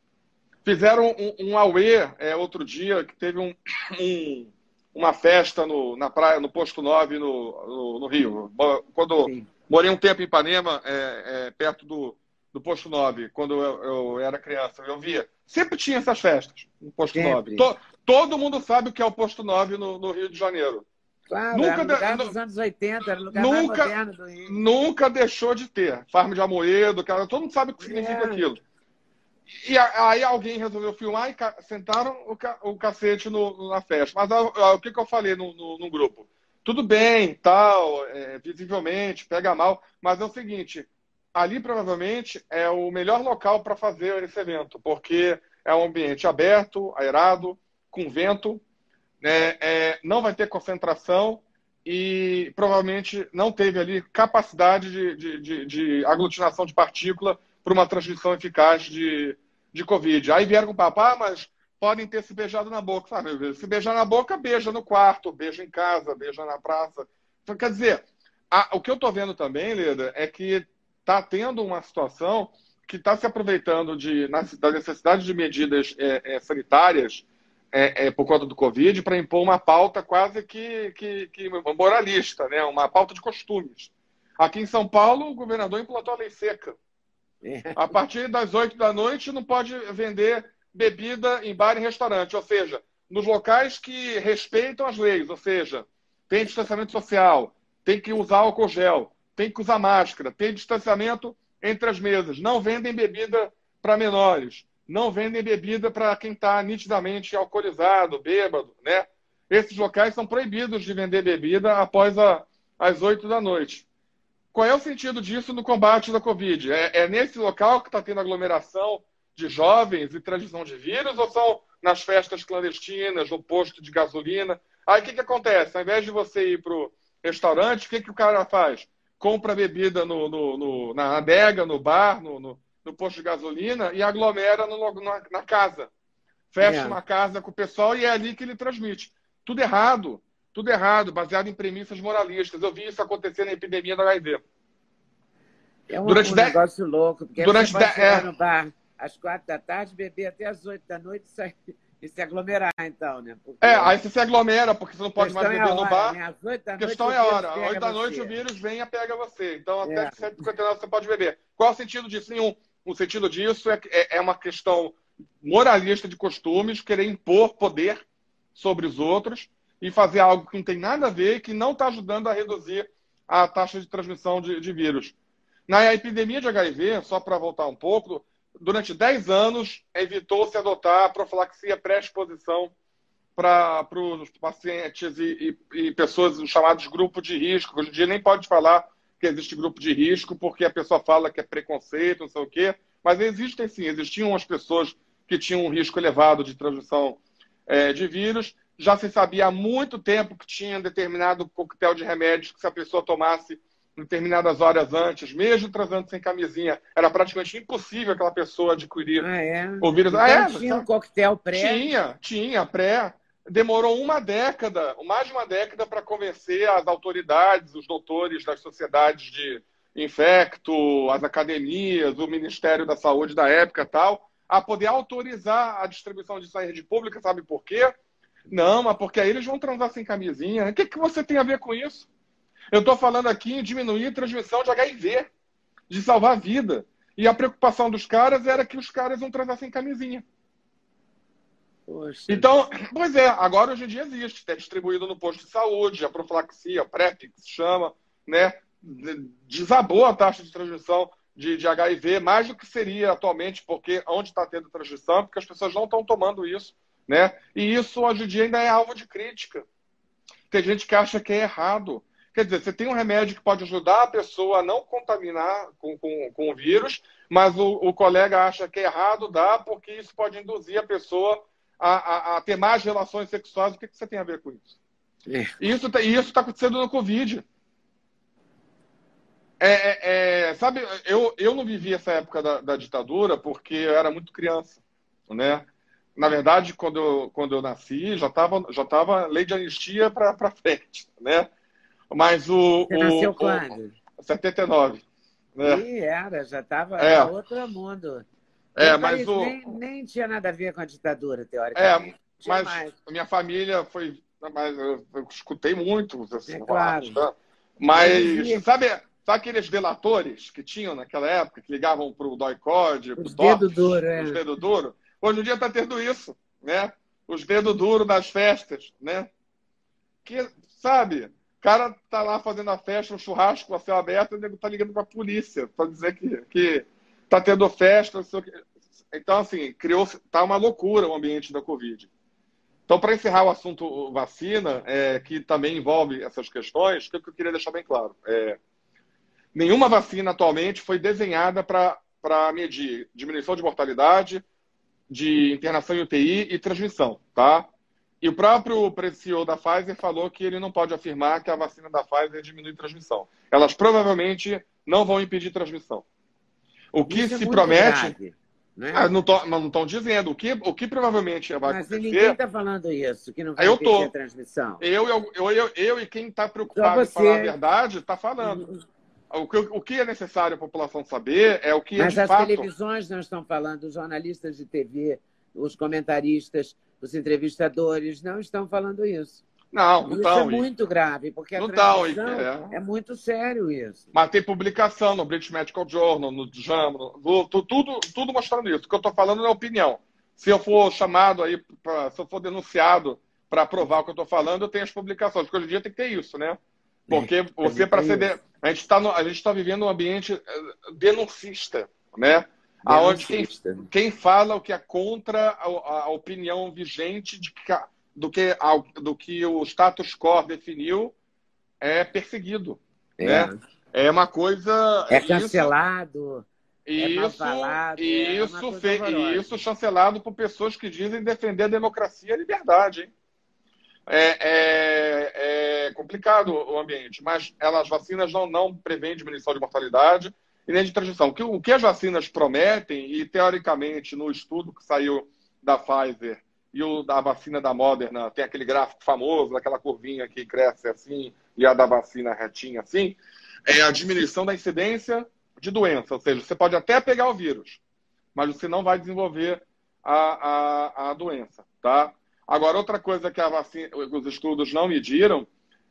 B: Fizeram um, um auê é, outro dia, que teve um, um- uma festa no, na praia, no Posto nove, no, no, no Rio. Quando
C: sim.
B: morei um tempo em Ipanema, é, é, perto do, do Posto nove, quando eu, eu era criança, eu via. Sempre tinha essas festas no Posto nove.
C: Sempre.
B: To, todo mundo sabe o que é o Posto nove no, no Rio de Janeiro.
C: Claro,
B: Nunca,
C: era o
B: de-
C: lugar
B: nu-
C: dos anos oitenta, era o lugar mais
B: nunca,
C: moderno do Rio.
B: nunca deixou de ter. Farm de Amoedo, cara, todo mundo sabe o que significa
C: É,
B: aquilo. E a- aí alguém resolveu filmar e ca- sentaram o, ca- o cacete no- na festa. Mas ah, ah, o que, que eu falei no, no- no grupo? Tudo bem, tal, é, visivelmente, pega mal, mas é o seguinte, ali provavelmente é o melhor local para fazer esse evento, porque é um ambiente aberto, aerado, com vento, né, é, não vai ter concentração e provavelmente não teve ali capacidade de, de, de, de aglutinação de partícula para uma transmissão eficaz de, de Covid. Aí vieram com o papo, ah, mas podem ter se beijado na boca. Sabe? Se beijar na boca, beija no quarto, beija em casa, beija na praça. Então, quer dizer, a, o que eu estou vendo também, Leda, é que está tendo uma situação que está se aproveitando de, na, da necessidade de medidas é, é, sanitárias é, é, por conta do Covid para impor uma pauta quase que, que, que moralista, né? Uma pauta de costumes. Aqui em São Paulo, o governador implantou a lei seca.
C: é.
B: A partir das oito da noite não pode vender bebida em bar e restaurante, ou seja, nos locais que respeitam as leis, ou seja, tem distanciamento social, tem que usar álcool gel, tem que usar máscara, tem distanciamento entre as mesas, não vendem bebida para menores, não vendem bebida para quem está nitidamente alcoolizado, bêbado, né? Esses locais são proibidos de vender bebida após a, as oito da noite. Qual é o sentido disso no combate da Covid? É, é nesse local que está tendo aglomeração de jovens e transmissão de vírus ou são nas festas clandestinas, no posto de gasolina? Aí o que, que acontece? Ao invés de você ir para o restaurante, o que, que o cara faz? Compra bebida no, no, no, na adega, no bar, no, no, no posto de gasolina e aglomera no, na, na casa. Fecha
C: É.
B: uma casa com o pessoal e é ali que ele transmite. Tudo errado. Tudo errado, baseado em premissas moralistas. Eu vi isso acontecer na epidemia da H I V.
C: É um,
B: Durante
C: um
B: dez-
C: negócio louco, porque
B: durante
C: você pode
B: dez-
C: chegar
B: é.
C: no bar, às quatro da tarde, beber até às oito da noite e sair. E se aglomerar, então, né?
B: Porque... É, aí você se aglomera, porque você não pode mais beber é no bar.
C: Né? Às oito da
B: noite, a questão é a hora. Às oito da noite o vírus vem e pega você. Então, até é. sete e cinquenta e nove você pode beber. Qual é o sentido disso? Nenhum. O sentido disso é, é, é uma questão moralista de costumes, querer impor poder sobre os outros e fazer algo que não tem nada a ver e que não está ajudando a reduzir a taxa de transmissão de, de vírus. Na epidemia de H I V, só para voltar um pouco... Durante dez anos, evitou-se adotar a profilaxia pré-exposição para os pacientes e, e, e pessoas chamados grupos de risco. Hoje em dia nem pode falar que existe grupo de risco, porque a pessoa fala que é preconceito, não sei o quê. Mas existem sim, existiam as pessoas que tinham um risco elevado de transmissão é, de vírus. Já se sabia há muito tempo que tinha determinado coquetel de remédios que se a pessoa tomasse determinadas horas antes, mesmo transando sem camisinha, era praticamente impossível aquela pessoa adquirir
C: ah, é?
B: o vírus.
C: Então,
B: ah, é,
C: tinha um coquetel pré?
B: Tinha, tinha, pré. Demorou uma década, mais de uma década, para convencer as autoridades, os doutores das sociedades de infecto, as academias, o Ministério da Saúde da época e tal, a poder autorizar a distribuição disso à rede pública. Sabe por quê? Não, mas porque aí eles vão transar sem camisinha. O que, que você tem a ver com isso? Eu estou falando aqui em diminuir a transmissão de H I V, de salvar a vida. E a preocupação dos caras era que os caras vão transar sem camisinha.
C: Poxa.
B: Então, pois é, agora hoje em dia existe, é distribuído no posto de saúde, a profilaxia, a PrEP, que se chama, né? Desabou a taxa de transmissão de, de H I V, mais do que seria atualmente, porque onde está tendo transmissão, porque as pessoas não estão tomando isso, né? E isso hoje em dia ainda é alvo de crítica. Tem gente que acha que é errado. Quer dizer, você tem um remédio que pode ajudar a pessoa a não contaminar com, com, com o vírus, mas o, o colega acha que é errado dar porque isso pode induzir a pessoa a, a, a ter mais relações sexuais. O que, que você tem a ver com isso? É. Isso está acontecendo no Covid. É, é, é, sabe, eu, eu não vivi essa época da, da ditadura porque eu era muito criança, né? Na verdade, quando eu, quando eu nasci, já estava já tava lei de anistia para frente, né? Mas o...
C: Você nasceu
B: o,
C: quando?
B: O setenta e nove. Né?
C: Ih, era, já estava
B: é.
C: outro mundo.
B: É, mas o...
C: nem, nem tinha nada a ver com a ditadura, teoricamente.
B: É, mas mais. Minha família foi... Mas eu, eu escutei muito. Assim,
C: é claro.
B: Tá? Mas, sabe, sabe aqueles delatores que tinham naquela época, que ligavam para o D O I-Code, para o
C: dedo duro, é.
B: Os dedos duros? Hoje em dia está tendo isso, né? Os dedos duros das festas, né? Que, sabe... O cara tá lá fazendo a festa, um churrasco a céu aberto, e o nego tá ligando pra polícia para dizer que, que tá tendo festa. Então, assim, criou, tá uma loucura o ambiente da Covid. Então, para encerrar o assunto vacina, é, que também envolve essas questões, o que eu queria deixar bem claro. É, nenhuma vacina atualmente foi desenhada para medir diminuição de mortalidade, de internação em U T I e transmissão, tá? E o próprio C E O da Pfizer falou que ele não pode afirmar que a vacina da Pfizer diminui transmissão. Elas provavelmente não vão impedir transmissão. O que
C: Isso
B: se
C: é
B: promete...
C: Grave, né?
B: ah, não estão dizendo. O que, o que provavelmente vai
C: Mas
B: acontecer...
C: Mas ninguém está falando isso, que não vai
B: eu
C: impedir
B: tô.
C: a transmissão.
B: Eu, eu, eu, eu, eu e quem está preocupado em falar a verdade está falando. Uhum. O, que, o que é necessário a população saber é o que
C: Mas
B: é de
C: as
B: fato...
C: televisões não estão falando, os jornalistas de T V, os comentaristas... Os entrevistadores não estão falando isso.
B: Não, não
C: isso
B: estão.
C: é muito grave, porque a
B: não
C: transmissão
B: é.
C: é muito sério isso.
B: Mas tem publicação no British Medical Journal, no J A M, no, tudo, tudo mostrando isso. O que eu estou falando é opinião. Se eu for chamado aí, pra, se eu for denunciado para provar o que eu estou falando, eu tenho as publicações. Porque hoje em dia tem que ter isso, né? Porque é, você, para ser... De... A gente está vivendo um ambiente denuncista, né? Aonde quem, quem fala o que é contra a, a opinião vigente de que, do, que, do que o status quo definiu é perseguido. É, né? É uma coisa...
C: É cancelado,
B: isso,
C: é falado,
B: isso,
C: é uma
B: fe, isso chancelado por pessoas que dizem defender a democracia e a liberdade. Hein? É, é, é complicado o ambiente, mas elas, as vacinas não, não prevêem diminuição de mortalidade e nem de transmissão. O que, o que as vacinas prometem, e teoricamente no estudo que saiu da Pfizer e o da vacina da Moderna, tem aquele gráfico famoso, aquela curvinha que cresce assim, e a da vacina retinha assim, é a diminuição da incidência de doença. Ou seja, você pode até pegar o vírus, mas você não vai desenvolver a, a, a doença, tá? Agora, outra coisa que a vacina, os estudos não mediram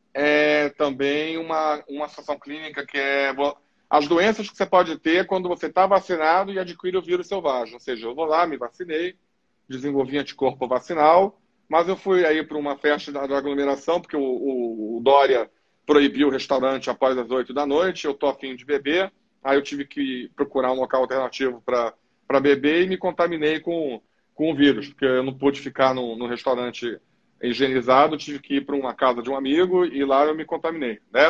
B: é também uma, uma associação clínica que é as doenças que você pode ter quando você está vacinado e adquire o vírus selvagem. Ou seja, eu vou lá, me vacinei, desenvolvi anticorpo vacinal, mas eu fui aí para uma festa da aglomeração, porque o, o, o Dória proibiu o restaurante após as oito da noite, eu tô a fim de beber, aí eu tive que procurar um local alternativo para beber e me contaminei com, com o vírus, porque eu não pude ficar no, no restaurante higienizado, tive que ir para uma casa de um amigo e lá eu me contaminei, né?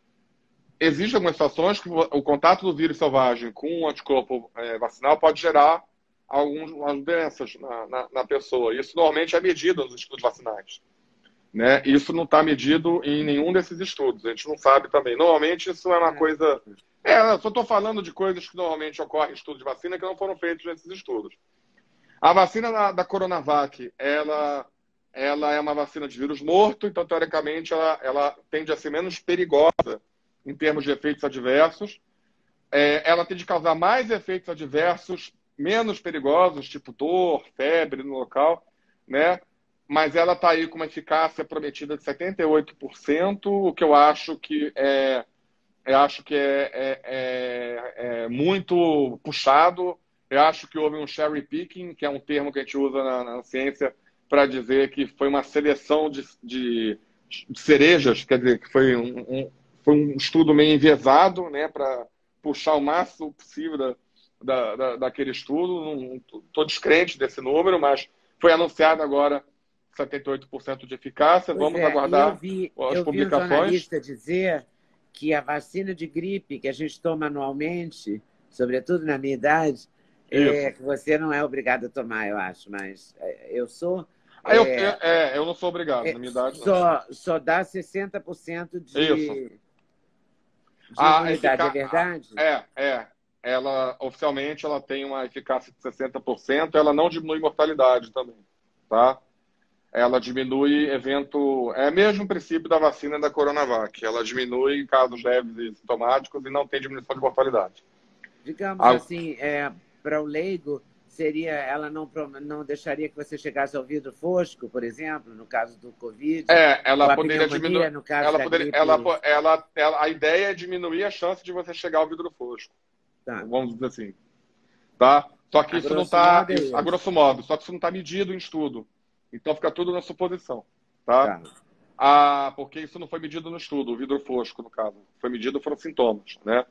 B: Existem algumas situações que o contato do vírus selvagem com o anticorpo é, vacinal pode gerar algumas doenças na, na, na pessoa. Isso normalmente é medido nos estudos vacinais, né? Isso não está medido em nenhum desses estudos. A gente não sabe também. Normalmente isso é uma coisa... É, eu só estou falando de coisas que normalmente ocorrem em estudos de vacina que não foram feitos nesses estudos. A vacina da, da Coronavac, ela, ela é uma vacina de vírus morto, então, teoricamente, ela, ela tende a ser menos perigosa em termos de efeitos adversos. É, ela tende a causar mais efeitos adversos menos perigosos, tipo dor, febre no local, né? Mas ela está aí com uma eficácia prometida de setenta e oito por cento, o que eu acho que é, eu acho que é, é, é, é muito puxado. Eu acho que houve um cherry picking, que é um termo que a gente usa na, na ciência para dizer que foi uma seleção de, de, de cerejas, quer dizer, que foi um, um, foi um estudo meio enviesado, né, para puxar o máximo possível da, da, da, daquele estudo. Não estou descrente desse número, mas foi anunciado agora setenta e oito por cento de eficácia.
C: Pois
B: Vamos
C: é,
B: aguardar
C: eu vi,
B: as
C: eu
B: publicações.
C: Vi um jornalista dizer que a vacina de gripe que a gente toma anualmente, sobretudo na minha idade, é, que você não é obrigado a tomar, eu acho, mas eu sou.
B: Ah, eu,
C: é,
B: eu, é, eu não sou obrigado,
C: é,
B: na minha idade não.
C: Só, só dá sessenta por cento de, de
B: a
C: imunidade,
B: efica...
C: é verdade?
B: É, é. Ela, oficialmente, ela tem uma eficácia de sessenta por cento, ela não diminui mortalidade também, tá? Ela diminui evento... É o mesmo princípio da vacina da Coronavac. Ela diminui casos leves e sintomáticos e não tem diminuição de mortalidade.
C: Digamos
B: a...
C: assim, é, para o leigo, seria, ela não, não deixaria que você chegasse ao vidro fosco, por exemplo, no caso do Covid?
B: É, ela
C: ou a
B: poderia
C: pneumonia,
B: diminuir...
C: no caso
B: ela
C: da
B: poderia...
C: gripe?
B: ela, ela, ela, a ideia é diminuir a chance de você chegar ao vidro fosco.
C: Tá.
B: Vamos dizer assim. Tá? Só que
C: A
B: isso não está...
C: é
B: A grosso modo. Só que isso não está medido em estudo. Então fica tudo na suposição. Tá?
C: Tá.
B: Ah, porque isso não foi medido no estudo, o vidro fosco, no caso. Foi medido, foram sintomas, né?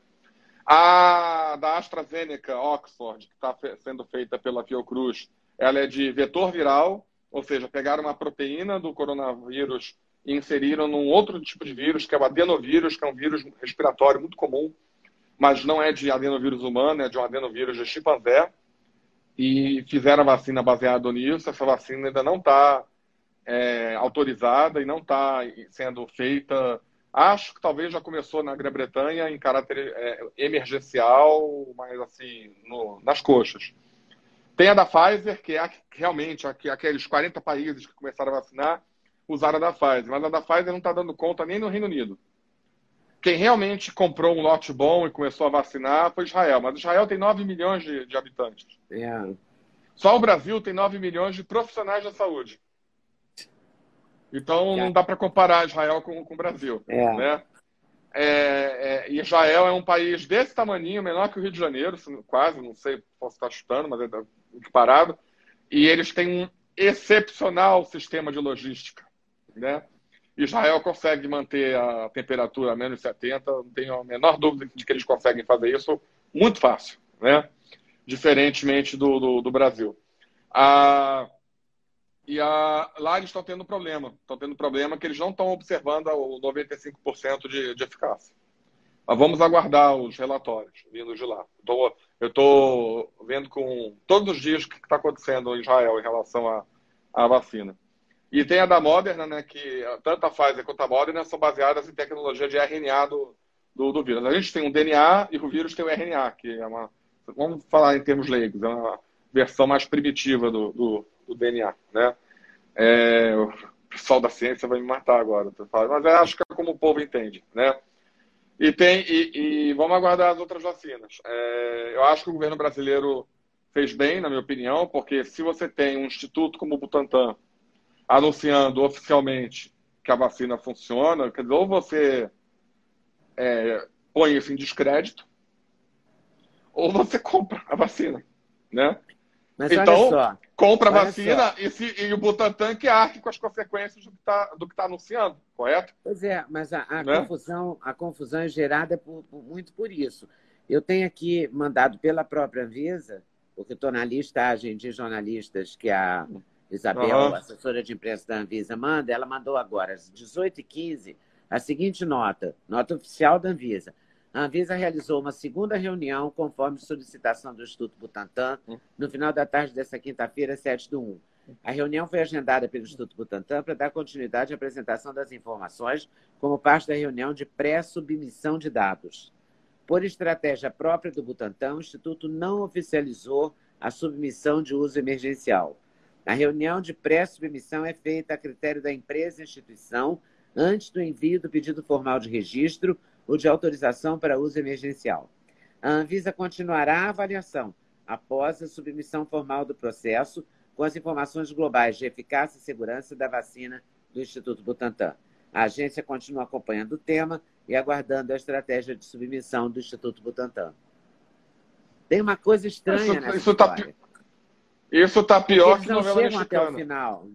B: A da AstraZeneca, Oxford, que está sendo feita pela Fiocruz, ela é de vetor viral, ou seja, pegaram uma proteína do coronavírus e inseriram num outro tipo de vírus, que é o adenovírus, que é um vírus respiratório muito comum, mas não é de adenovírus humano, é de um adenovírus de chimpanzé, e fizeram a vacina baseada nisso. Essa vacina ainda não está é, autorizada e não está sendo feita. Acho que talvez já começou na Grã-Bretanha em caráter é, emergencial, mas assim, no, nas coxas. Tem a da Pfizer, que é realmente aqueles quarenta países que começaram a vacinar usaram a da Pfizer, mas a da Pfizer não está dando conta nem no Reino Unido. Quem realmente comprou um lote bom e começou a vacinar foi Israel, mas Israel tem nove milhões de, de habitantes.
C: É.
B: Só o Brasil tem nove milhões de profissionais da saúde. Então, não dá para comparar Israel com, com o Brasil.
C: É.
B: Né? É, é, Israel é um país desse tamaninho, menor que o Rio de Janeiro, quase, não sei, posso estar chutando, mas é equiparado. E eles têm um excepcional sistema de logística. Né? Israel consegue manter a temperatura a menos setenta, não tenho a menor dúvida de que eles conseguem fazer isso muito fácil, né? Diferentemente do, do, do Brasil. Ah, e a, lá eles estão tendo problema. Estão tendo problema que eles não estão observando o noventa e cinco por cento de, de eficácia. Mas vamos aguardar os relatórios vindos de lá. Tô, eu estou vendo com todos os dias o que está acontecendo em Israel em relação à, à vacina. E tem a da Moderna, né, que tanto a Pfizer quanto a Moderna são baseadas em tecnologia de R N A do, do, do vírus. A gente tem um D N A e o vírus tem o R N A, que é uma... Vamos falar em termos leigos, é uma versão mais primitiva do, do, do D N A. Né? É, o pessoal da ciência vai me matar agora, mas eu acho que é como o povo entende. Né? E, tem, e, e vamos aguardar as outras vacinas. É, eu acho que o governo brasileiro fez bem, na minha opinião, porque se você tem um instituto como o Butantan anunciando oficialmente que a vacina funciona, quer dizer, ou você é, põe isso em descrédito, ou você compra a vacina, né?
C: Mas
B: Então,
C: olha só,
B: compra a
C: olha
B: vacina e, se, e o Butantan que arque com as consequências do que está do que tá anunciando, correto?
C: Pois é, mas a, a
B: Né?
C: confusão, a confusão é gerada por, por- muito por isso. Eu tenho aqui mandado pela própria Anvisa, porque estou na listagem de jornalistas que a Isabel,
B: Aham.
C: assessora de imprensa da Anvisa, manda. Ela mandou agora, às dezoito e quinze, a seguinte nota, nota oficial da Anvisa. A Anvisa realizou uma segunda reunião, conforme solicitação do Instituto Butantan, no final da tarde desta quinta-feira, sete do um. A reunião foi agendada pelo Instituto Butantan para dar continuidade à apresentação das informações como parte da reunião de pré-submissão de dados. Por estratégia própria do Butantan, o Instituto não oficializou a submissão de uso emergencial. A reunião de pré-submissão é feita a critério da empresa e instituição antes do envio do pedido formal de registro ou de autorização para uso emergencial. A Anvisa continuará a avaliação após a submissão formal do processo com as informações globais de eficácia e segurança da vacina do Instituto Butantan. A agência continua acompanhando o tema e aguardando a estratégia de submissão do Instituto Butantan. Tem uma coisa estranha
B: Isso,
C: nessa
B: isso tá,
C: história.
B: isso tá
C: Porque
B: pior
C: eles
B: que
C: não
B: novela
C: chegam até o
B: mexicana.
C: final.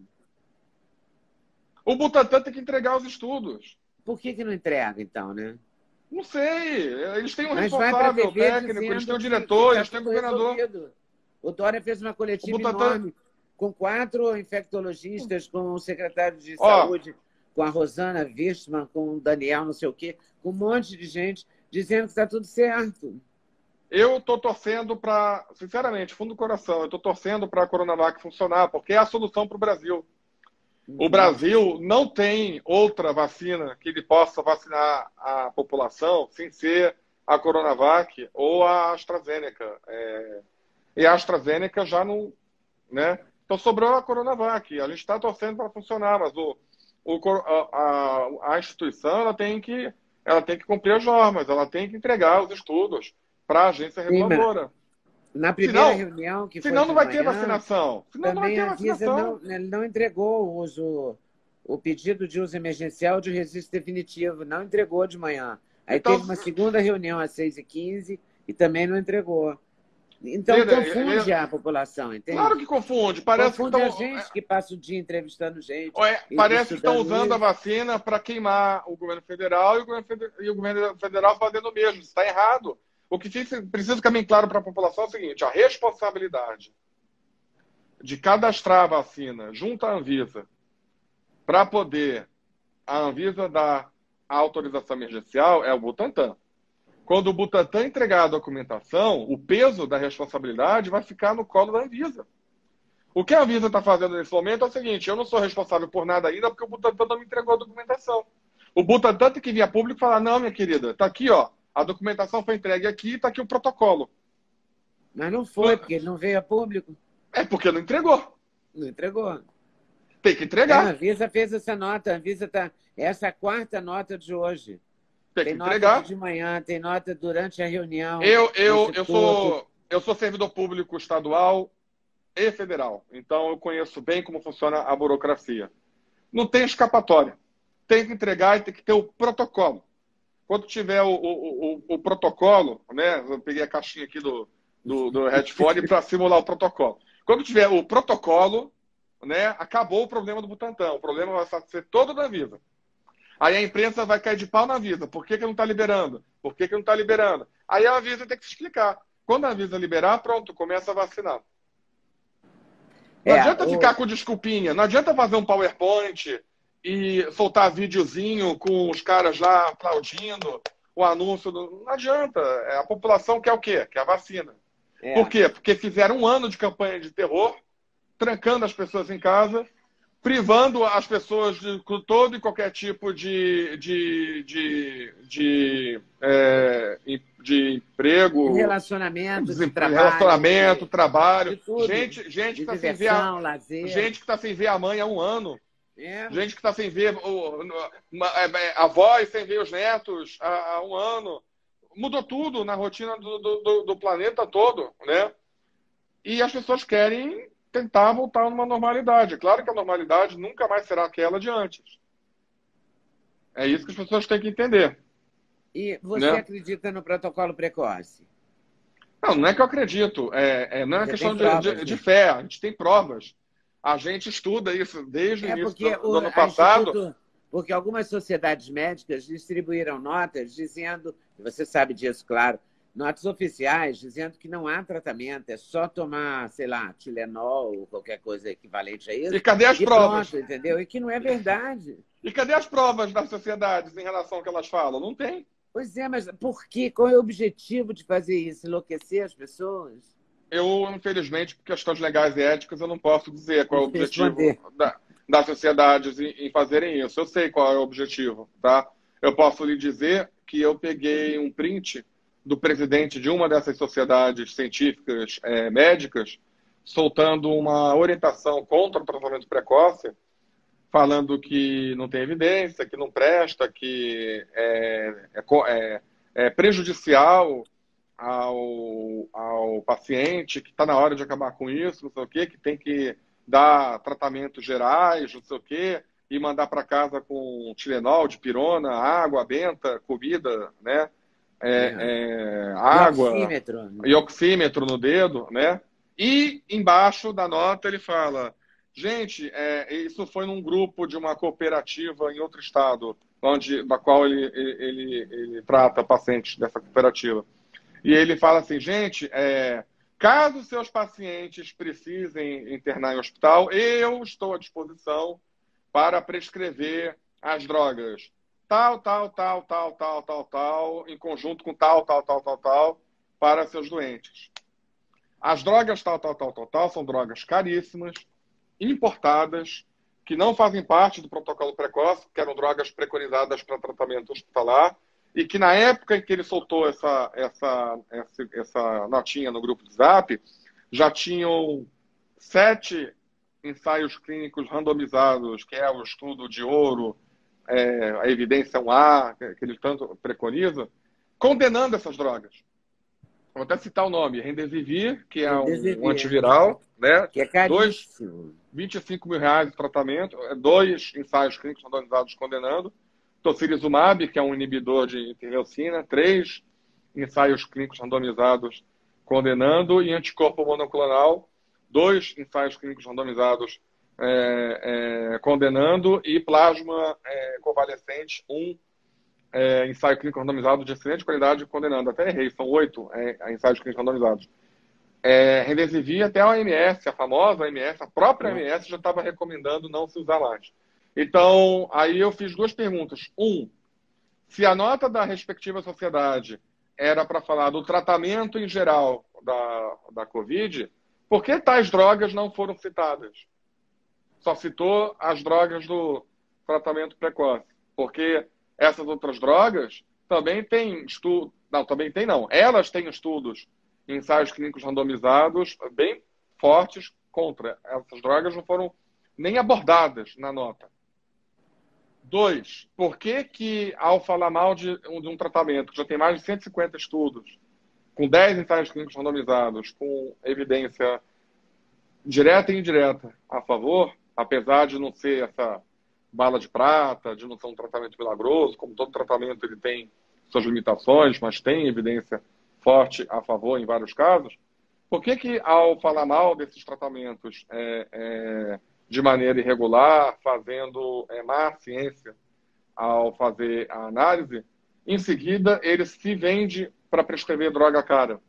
B: O Butantan tem que entregar os estudos.
C: Por que, que não entrega, então, né?
B: Não sei. Eles têm um
C: Mas vai para a
B: responsável
C: T V
B: técnico, eles têm
C: dizendo
B: o
C: que
B: diretor,
C: está
B: eles têm o
C: tudo
B: governador.
C: resolvido. O Dória fez uma
B: O
C: coletiva
B: Butantan.
C: enorme, com quatro infectologistas, com o secretário de
B: Ó,
C: saúde, com a Rosana Wissmann, com o Daniel, não sei o quê, com um monte de gente dizendo que está tudo certo.
B: eu estou torcendo para, sinceramente, fundo do coração, eu estou torcendo para a Coronavac funcionar, porque é a solução para o Brasil. O
C: Uhum.
B: Brasil não tem outra vacina que ele possa vacinar a população sem ser a Coronavac ou a AstraZeneca. É... E a AstraZeneca já não... Né? Então sobrou a Coronavac. A gente está torcendo para funcionar, mas o, o, a, a, a instituição ela tem, que, ela tem que cumprir as normas, ela tem que entregar os estudos para a agência
C: Sim, mas
B: reguladora.
C: na primeira
B: Senão,
C: reunião, que foi
B: senão
C: de
B: não vai ter
C: manhã,
B: vacinação. Senão não vai
C: também
B: ter
C: a Anvisa
B: vacinação.
C: não, ele não entregou o uso, o pedido de uso emergencial de registro definitivo, não entregou de manhã. Aí
B: Então,
C: teve uma segunda reunião às seis e quinze e também não entregou. Então
B: Leda,
C: confunde
B: é-
C: a população,
B: claro
C: entende?
B: que confunde. Parece que
C: Confunde a
B: estão,
C: gente que passa o dia entrevistando gente
B: é,
C: e
B: parece que estão
C: estudando
B: usando a
C: isso.
B: vacina para queimar o governo federal e o governo, fede- e o governo federal fazendo o mesmo. Isso está errado. O que fica- precisa ficar bem claro para a população é o seguinte: a responsabilidade de cadastrar a vacina junto à Anvisa para poder a Anvisa dar a autorização emergencial é o Butantan. Quando o Butantan entregar a documentação, o peso da responsabilidade vai ficar no colo da Anvisa. O que a Anvisa está fazendo nesse momento é o seguinte: eu não sou responsável por nada ainda porque o Butantan não me entregou a documentação. O Butantan tem que vir a público e falar: não, minha querida, está aqui, ó, a documentação foi entregue aqui, está aqui o protocolo.
C: Mas não foi, porque ele não veio a público.
B: É porque não entregou.
C: Não entregou.
B: Tem que
C: É, a
B: entregar.
C: Anvisa fez essa nota. A Anvisa tá, essa é a quarta nota de hoje.
B: Tem que
C: Tem nota
B: entregar.
C: de manhã, tem nota durante a reunião.
B: Eu, eu,
C: do
B: eu,
C: Instituto.
B: sou, eu sou servidor público estadual e federal. Então eu conheço bem como funciona a burocracia. Não tem escapatória. Tem que entregar e tem que ter o protocolo. Quando tiver o, o, o, o protocolo, né? Eu peguei a caixinha aqui do, do, do headphone para simular o protocolo. Quando tiver o protocolo, né? Acabou o problema do Butantan. O problema vai ser todo da Anvisa. Aí a imprensa vai cair de pau na Anvisa. Por que, que não está liberando? Por que, que não está liberando? Aí a Anvisa tem que se explicar. Quando a Anvisa liberar, pronto, começa a vacinar. Não
C: É,
B: adianta
C: o-
B: ficar com desculpinha. Não adianta fazer um PowerPoint e soltar videozinho com os caras lá aplaudindo o anúncio. Do... Não adianta. A população quer o quê? Quer a vacina.
C: é.
B: Por quê? Porque fizeram um ano de campanha de terror, trancando as pessoas em casa, privando as pessoas de todo e qualquer tipo de, de, de, de, é, de emprego,
C: De relacionamento, de
B: de
C: trabalho,
B: relacionamento,
C: de,
B: trabalho.
C: de tudo.
B: Gente, gente que
C: de
B: está sem ver a,
C: diversão, lazer.
B: gente que tá sem ver a mãe há um ano.
C: É.
B: Gente que está sem ver o, uma- é, a avó e sem ver os netos há, há um ano. Mudou tudo na rotina do, do, do planeta todo, né? e as pessoas querem tentar voltar numa normalidade. É claro que a normalidade nunca mais será aquela de antes. É isso que as pessoas têm que entender.
C: E você
B: Né?
C: acredita no protocolo precoce?
B: Não, não é que eu acredito. É, é, não é
C: Você
B: questão
C: tem
B: de,
C: provas,
B: de, de
C: né?
B: fé. A gente tem provas. A gente estuda isso desde o
C: É
B: início
C: porque
B: do,
C: o
B: do ano
C: a
B: passado.
C: Instituto, porque algumas sociedades médicas distribuíram notas dizendo, e você sabe disso, claro, notas oficiais dizendo que não há tratamento, é só tomar, sei lá, Tilenol ou qualquer coisa equivalente a
B: E
C: isso,
B: cadê as
C: e
B: provas?
C: pronto, entendeu? E que não é verdade.
B: E cadê as provas das sociedades em relação ao que elas falam? Não tem.
C: Pois é, mas por quê? Qual é o objetivo de fazer isso? Enlouquecer as pessoas?
B: Eu, infelizmente, por questões legais e éticas, eu não posso dizer qual é o objetivo
C: Responder.
B: da, das sociedades em, em fazerem isso. Eu sei qual é o objetivo, tá? Eu posso lhe dizer que eu peguei um print do presidente de uma dessas sociedades científicas é, médicas soltando uma orientação contra o tratamento precoce, falando que não tem evidência, que não presta, que é, é, é, é prejudicial ao, ao paciente, que está na hora de acabar com isso, não sei o quê, que tem que dar tratamentos gerais, não sei o quê, e mandar para casa com Tilenol, dipirona, água benta, comida, né? É,
C: É.
B: é,
C: E
B: água
C: oxímetro.
B: e oxímetro no dedo, né? E embaixo da nota ele fala: gente, é, isso foi num grupo de uma cooperativa em outro estado, onde, da qual ele, ele, ele trata pacientes dessa cooperativa. E ele fala assim, gente, é, caso seus pacientes precisem internar em hospital, eu estou à disposição para prescrever as drogas tal, tal, tal, tal, tal, tal, tal, em conjunto com tal, tal, tal, tal, tal, para seus doentes. As drogas tal, tal, tal, tal, tal, são drogas caríssimas, importadas, que não fazem parte do protocolo precoce, que eram drogas preconizadas para tratamento hospitalar, e que na época em que ele soltou essa, essa, essa, essa notinha no grupo de Zap, já tinham sete ensaios clínicos randomizados, que é o estudo de ouro, é, a evidência um A, que ele tanto preconiza, condenando essas drogas. Vou até citar o nome, Remdesivir, que é um antiviral, né?
C: Que é
B: Dois,
C: caríssimo.
B: vinte e cinco mil reais de tratamento, dois ensaios clínicos randomizados condenando, Tocilizumab, que é um inibidor de interleucina, três ensaios clínicos randomizados condenando, e anticorpo monoclonal, dois ensaios clínicos randomizados é, é, condenando, e plasma é, convalescente, um é, ensaio clínico randomizado de excelente qualidade condenando. Até errei, são oito é, ensaios clínicos randomizados. É, Remdesivir, até a O M S, a famosa O M S, a própria O M S já estava recomendando não se usar mais. Então, aí eu fiz duas perguntas. Um, se a nota da respectiva sociedade era para falar do tratamento em geral da, da Covid, por que tais drogas não foram citadas? Só citou as drogas do tratamento precoce. Porque essas outras drogas também têm estudo. Não, também tem não. Elas têm estudos, ensaios clínicos randomizados bem fortes contra. Essas drogas não foram nem abordadas na nota. Dois, por que que ao falar mal de um, de um tratamento que já tem mais de cento e cinquenta estudos, com dez ensaios clínicos randomizados, com evidência direta e indireta a favor, apesar de não ser essa bala de prata, de não ser um tratamento milagroso, como todo tratamento ele tem suas limitações, mas tem evidência forte a favor em vários casos, por que que ao falar mal desses tratamentos é, é, de maneira irregular, fazendo é, má ciência ao fazer a análise, em seguida ele se vende para prescrever droga cara?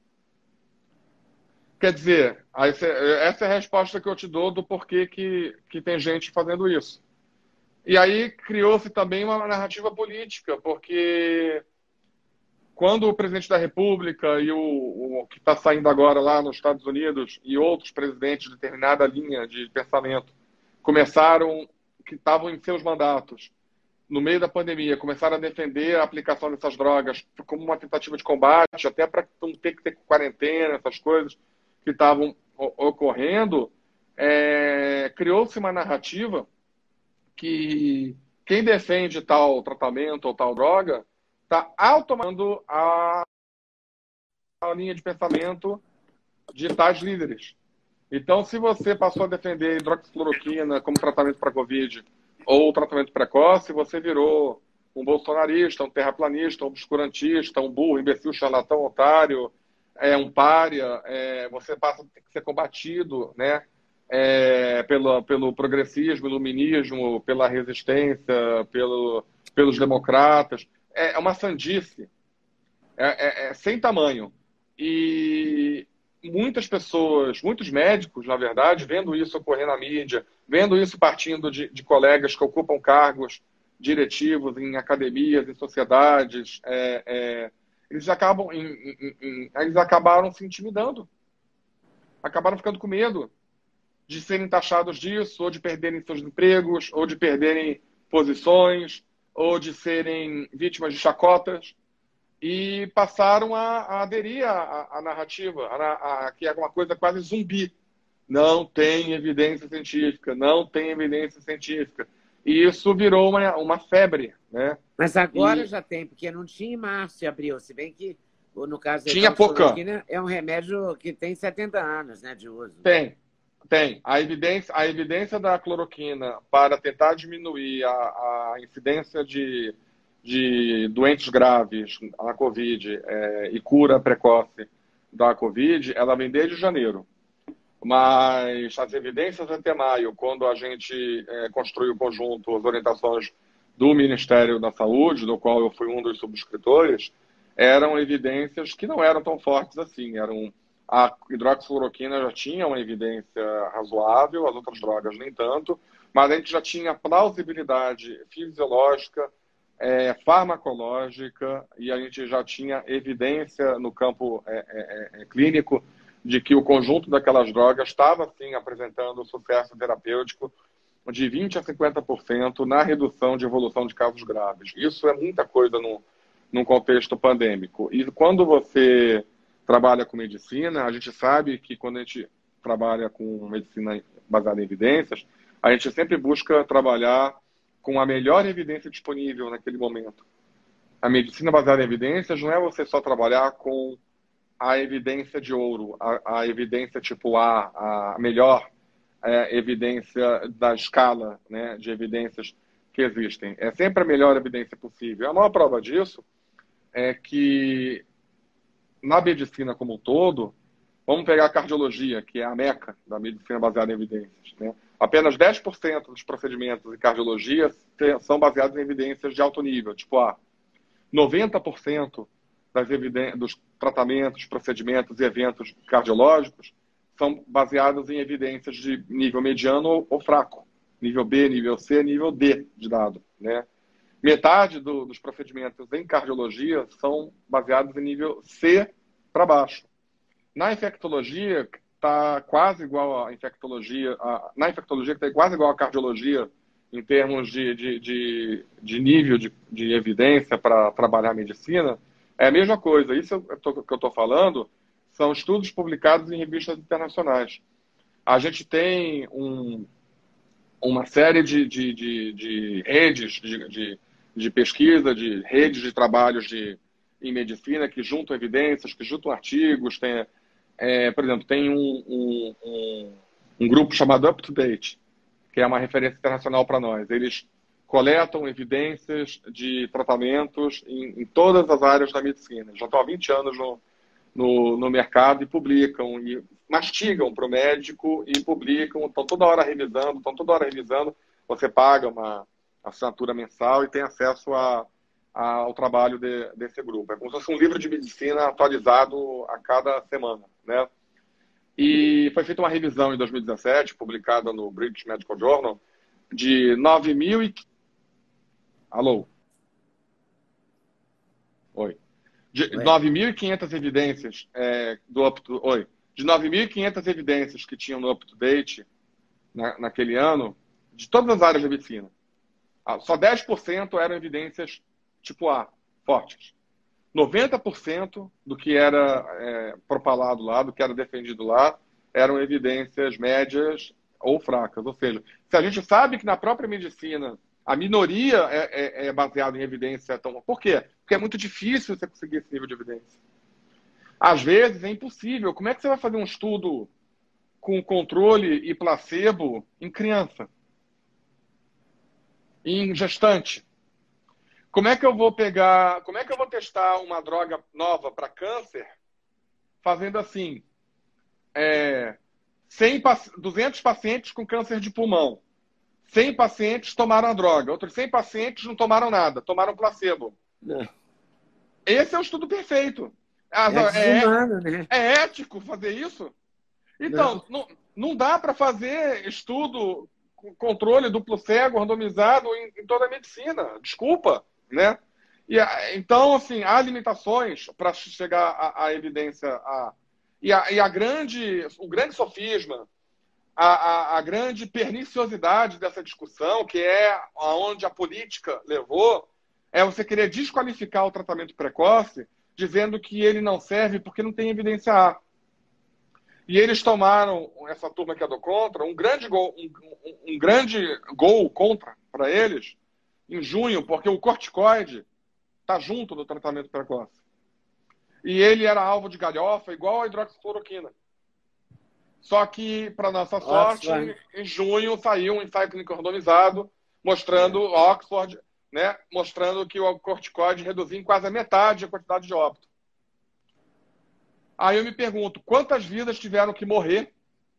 B: Quer dizer, essa é a resposta que eu te dou do porquê que, que tem gente fazendo isso. E aí criou-se também uma narrativa política, porque quando o presidente da República e o, o que está saindo agora lá nos Estados Unidos e outros presidentes de determinada linha de pensamento começaram, que estavam em seus mandatos, no meio da pandemia, começaram a defender a aplicação dessas drogas como uma tentativa de combate, até para não ter que ter quarentena, essas coisas que estavam ocorrendo, é, criou-se uma narrativa que quem defende tal tratamento ou tal droga está automatizando a, a linha de pensamento de tais líderes. Então, se você passou a defender hidroxicloroquina como tratamento para Covid ou tratamento precoce, você virou um bolsonarista, um terraplanista, um obscurantista, um burro, imbecil, charlatão, otário, é, um pária. É, você passa a ter que ser combatido, né? É, pelo, pelo progressismo, iluminismo, pela resistência, pelo, pelos democratas. É, é uma sandice. É, é, é sem tamanho. E muitas pessoas, muitos médicos, na verdade, vendo isso ocorrer na mídia, vendo isso partindo de, de colegas que ocupam cargos diretivos em academias, em sociedades, é, é, eles, acabam em, em, em, eles acabaram se intimidando, acabaram ficando com medo de serem taxados disso, ou de perderem seus empregos, ou de perderem posições, ou de serem vítimas de chacotas, e passaram a, a aderir à, à narrativa, a, a, que é uma coisa quase zumbi. Não tem evidência científica, não tem evidência científica. E isso virou uma, uma febre, né?
C: Mas agora
B: e...
C: já tem, porque não tinha em março e abril, se bem que, no caso da
B: tinha pouca.
C: É um remédio que tem setenta anos, né, de uso.
B: Tem, tem. A evidência, a evidência da cloroquina para tentar diminuir a, a incidência de, de doentes graves na Covid é, e cura precoce da Covid, ela vem desde janeiro. Mas as evidências até maio, quando a gente é, construiu o conjunto, as orientações do Ministério da Saúde, do qual eu fui um dos subscritores, eram evidências que não eram tão fortes assim. Eram, a hidroxicloroquina já tinha uma evidência razoável, as outras drogas nem tanto, mas a gente já tinha plausibilidade fisiológica, é, farmacológica, e a gente já tinha evidência no campo é, é, é, clínico de que o conjunto daquelas drogas estava, sim, apresentando sucesso terapêutico de vinte a cinquenta por cento na redução de evolução de casos graves. Isso é muita coisa no, num contexto pandêmico. E quando você trabalha com medicina, a gente sabe que quando a gente trabalha com medicina baseada em evidências, a gente sempre busca trabalhar com a melhor evidência disponível naquele momento. A medicina baseada em evidências não é você só trabalhar com a evidência de ouro, a, a evidência tipo A, a melhor é, evidência da escala, né, de evidências que existem. É sempre a melhor evidência possível. A maior prova disso é que na medicina como um todo, vamos pegar a cardiologia, que é a meca da medicina baseada em evidências, né? Apenas dez por cento dos procedimentos em cardiologia são baseados em evidências de alto nível, tipo A. noventa por cento das dos tratamentos, procedimentos e eventos cardiológicos são baseados em evidências de nível mediano ou fraco. Nível B, nível C, nível D de dado, né? Metade do, dos procedimentos em cardiologia são baseados em nível C para baixo. Na infectologia, está quase igual à infectologia, a, na infectologia está quase igual à cardiologia em termos de, de, de, de nível de, de evidência para trabalhar a medicina, é a mesma coisa. Isso que eu estou falando são estudos publicados em revistas internacionais. A gente tem um, uma série de, de, de, de redes de, de, de pesquisa, de redes de trabalhos de, em medicina que juntam evidências, que juntam artigos. Tem, é, por exemplo, tem um, um, um, um grupo chamado Up to Date, que é uma referência internacional para nós. Eles coletam evidências de tratamentos em, em todas as áreas da medicina. Já estão há vinte anos no, no, no mercado e publicam, e mastigam para o médico e publicam, estão toda hora revisando, estão toda hora revisando. Você paga uma assinatura mensal e tem acesso a, a, ao trabalho de, desse grupo. É como se fosse um livro de medicina atualizado a cada semana, né? E foi feita uma revisão em dois mil e dezessete, publicada no British Medical Journal, de nove mil e... Alô? Oi. De nove mil e quinhentas evidências é, do up to... Oi. De nove mil e quinhentas evidências que tinham no up-to-date na, naquele ano, de todas as áreas da medicina, só dez por cento eram evidências tipo A, fortes. noventa por cento do que era é, propalado lá, do que era defendido lá, eram evidências médias ou fracas. Ou seja, se a gente sabe que na própria medicina a minoria é, é, é baseada em evidência... Então, por quê? Porque é muito difícil você conseguir esse nível de evidência. Às vezes é impossível. Como é que você vai fazer um estudo com controle e placebo em criança, em gestante. Como é que eu vou pegar, como é que eu vou testar uma droga nova para câncer fazendo assim, é, cem, duzentos pacientes com câncer de pulmão, cem pacientes tomaram a droga, outros cem pacientes não tomaram nada, tomaram placebo.
C: Não.
B: Esse é o estudo perfeito.
C: É desumano,
B: é,
C: né?
B: é ético fazer isso? Então, não, não, não dá para fazer estudo com controle duplo cego, randomizado em, em toda a medicina. Desculpa, né? E, então, assim, há limitações para chegar à, à evidência. A, e a, e a grande, o grande sofisma, a, a, a grande perniciosidade dessa discussão, que é aonde a política levou, é você querer desqualificar o tratamento precoce, dizendo que ele não serve porque não tem evidência A. E eles tomaram, essa turma que é do contra, um grande gol, um, um, um grande gol contra para eles em junho, porque o corticoide está junto no tratamento precoce. E ele era alvo de galhofa, igual a hidroxicloroquina. Só que, para nossa sorte,
C: Oxford.
B: em junho saiu um ensaio clínico randomizado mostrando
C: É.
B: Oxford, né, mostrando que o corticoide reduzia em quase a metade a quantidade de óbito. Aí eu me pergunto, quantas vidas tiveram que morrer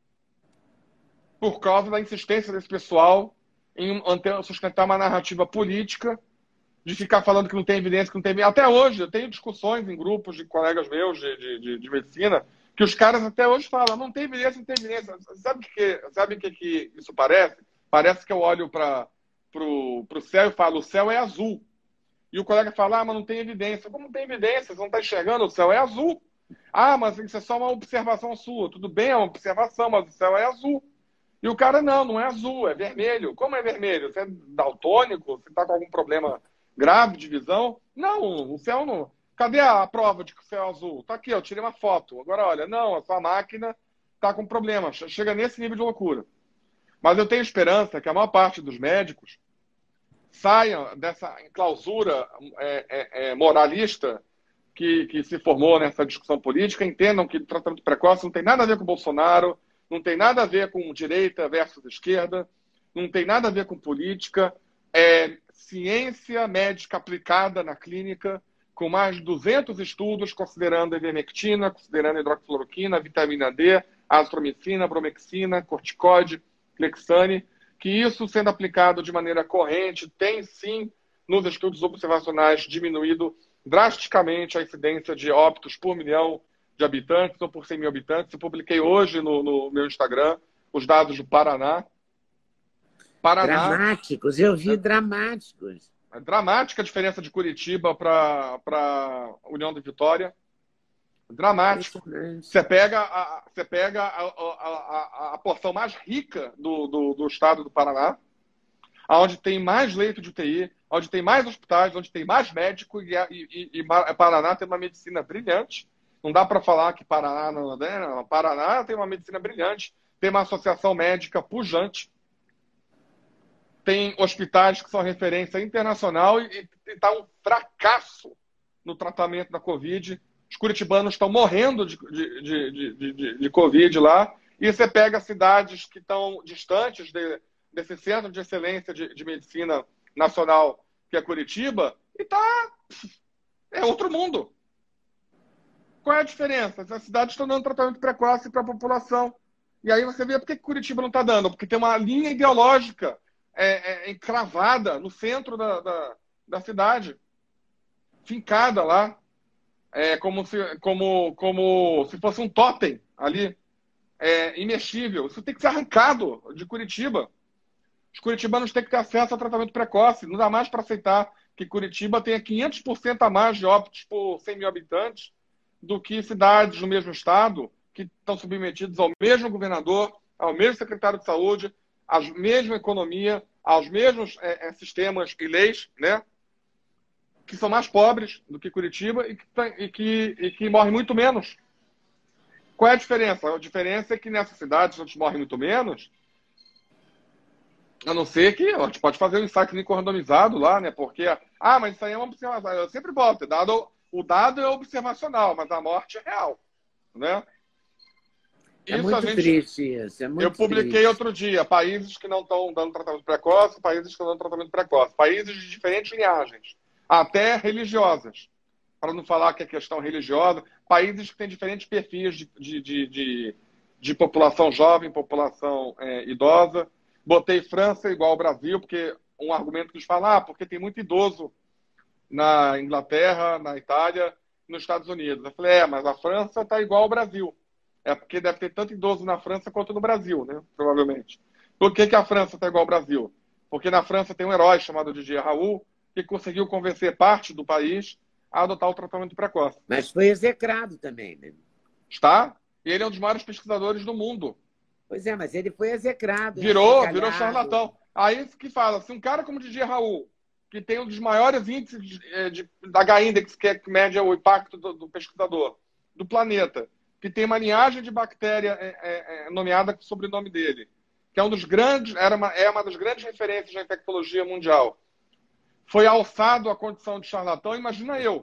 B: por causa da insistência desse pessoal em sustentar uma narrativa política de ficar falando que não tem evidência, que não tem evidência. Até hoje, eu tenho discussões em grupos de colegas meus de, de, de, de medicina, que os caras até hoje falam, não tem evidência, não tem evidência. Sabe o que, sabe que, que isso parece? Parece que eu olho para o céu e falo, o céu é azul. E o colega fala, ah, mas não tem evidência. Como não tem evidência? Você não está enxergando? O céu é azul. Ah, mas isso é só uma observação sua. Tudo bem, é uma observação, mas o céu é azul. E o cara, não, não é azul, é vermelho. Como é vermelho? Você é daltônico? Você está com algum problema grave de visão? Não, o céu não... Cadê a prova de que o céu é azul? Tá aqui, eu tirei uma foto. Agora, olha, não, a sua máquina está com problema. Chega nesse nível de loucura. Mas eu tenho esperança que a maior parte dos médicos saiam dessa clausura é, é, é, moralista que, que se formou nessa discussão política, entendam que o tratamento precoce não tem nada a ver com o Bolsonaro, não tem nada a ver com direita versus esquerda, não tem nada a ver com política, é ciência médica aplicada na clínica, com mais de duzentos estudos, considerando ivermectina, considerando hidroxicloroquina, vitamina D, azitromicina, bromexina, corticóide, Clexane, que isso sendo aplicado de maneira corrente tem sim, nos estudos observacionais, diminuído drasticamente a incidência de óbitos por milhão de habitantes ou por cem mil habitantes. Eu publiquei hoje no, no meu Instagram os dados do Paraná. Paraná
C: Dramáticos, eu vi é, dramáticos.
B: É dramática a diferença de Curitiba para a União de Vitória. Dramático. Você pega a, você pega a, a, a, a porção mais rica do, do, do estado do Paraná, onde tem mais leito de U T I, onde tem mais hospitais, onde tem mais médico, e, e, e Paraná tem uma medicina brilhante. Não dá para falar que Paraná não, né? Paraná tem uma medicina brilhante, tem uma associação médica pujante, tem hospitais que são referência internacional e está um fracasso no tratamento da Covid. Os curitibanos estão morrendo de, de, de, de, de, de Covid lá. E você pega cidades que estão distantes de, desse centro de excelência de, de medicina nacional, que é Curitiba, e tá... é outro mundo. Qual é a diferença? As cidades estão dando tratamento precoce para a população. E aí você vê por que Curitiba não está dando. Porque tem uma linha ideológica é, é, encravada no centro da, da, da cidade, fincada lá. É como se, como, como se fosse um totem ali, é, imexível. Isso tem que ser arrancado de Curitiba. Os curitibanos têm que ter acesso a tratamento precoce. Não dá mais para aceitar que Curitiba tenha quinhentos por cento a mais de óbitos por cem mil habitantes do que cidades no mesmo estado que estão submetidos ao mesmo governador, ao mesmo secretário de saúde, à mesma economia, aos mesmos é, é, sistemas e leis, né? Que são mais pobres do que Curitiba e que, e, que, e que morrem muito menos. Qual é a diferença? A diferença é que nessas cidades onde morrem muito menos, a não ser que a gente pode fazer um ensaio clínico randomizado lá, né? Porque, ah, mas isso aí é uma observação. Eu sempre boto, dado, o dado é observacional, mas a morte é real, né?
C: É
B: isso
C: muito
B: a gente,
C: triste isso, é muito
B: eu publiquei
C: triste.
B: outro dia, países que não estão dando tratamento precoce, países que estão dando tratamento precoce, países de diferentes linhagens, até religiosas, para não falar que é questão religiosa, países que têm diferentes perfis de, de, de, de, de população jovem, população é, idosa. Botei França igual ao Brasil, porque um argumento que eles falam, ah, porque tem muito idoso na Inglaterra, na Itália, nos Estados Unidos. Eu falei, é, mas a França está igual ao Brasil. É porque deve ter tanto idoso na França quanto no Brasil, né? Provavelmente. Por que, que a França está igual ao Brasil? Porque na França tem um herói chamado Didier Raoult que conseguiu convencer parte do país a adotar o tratamento precoce.
C: Mas foi execrado também, né?
B: Está? E ele é um dos maiores pesquisadores do mundo.
C: Pois é, mas ele foi execrado.
B: Virou, virou charlatão. Aí que fala, se um cara como Didier Raoult, que tem um dos maiores índices de, de, da H-Index, que, é, que mede o impacto do, do pesquisador, do planeta, que tem uma linhagem de bactéria é, é, é, nomeada com o sobrenome dele, que é um dos grandes, era uma, é uma das grandes referências da infectologia mundial, foi alçado à condição de charlatão, imagina eu.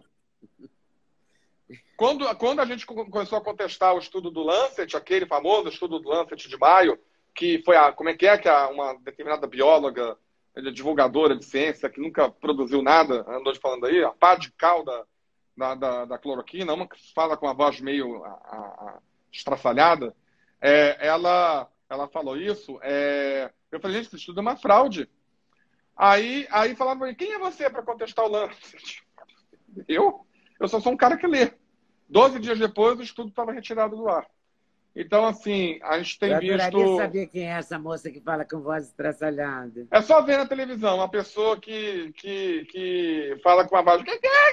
B: Quando, quando a gente começou a contestar o estudo do Lancet, aquele famoso estudo do Lancet de maio, que foi a, como é que é, que a, uma determinada bióloga, divulgadora de ciência, que nunca produziu nada, andou falando aí, a pá de cal da, da, da, da cloroquina, uma que fala com a voz meio a, a, a estraçalhada, é, ela, ela falou isso, é, eu falei, gente, esse estudo é uma fraude. Aí, aí falaram para mim, quem é você para contestar o Lancet? Eu? Eu só sou um cara que lê. Doze dias depois, o estudo estava retirado do ar. Então, assim, a gente tem
C: Eu
B: visto...
C: Eu adoraria saber quem é essa moça que fala com voz estraçalhada.
B: É só ver na televisão uma pessoa que, que, que fala com a voz...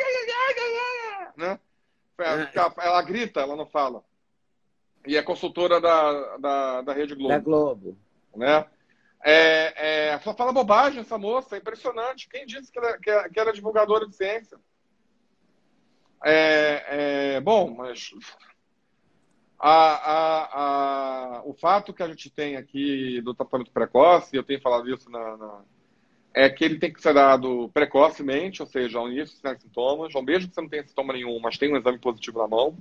B: Né? Ela grita, ela não fala. E é consultora da, da, da Rede Globo.
C: Da Globo.
B: Né? É, é, só fala bobagem essa moça, é impressionante. Quem disse que ela, que ela, que ela é divulgadora de ciência? É, é, bom, mas a, a, a, o fato que a gente tem aqui do tratamento precoce, eu tenho falado isso, na, na, é que ele tem que ser dado precocemente, ou seja, ao início sem sintomas, ou mesmo que você não tenha sintoma nenhum, mas tem um exame positivo na mão.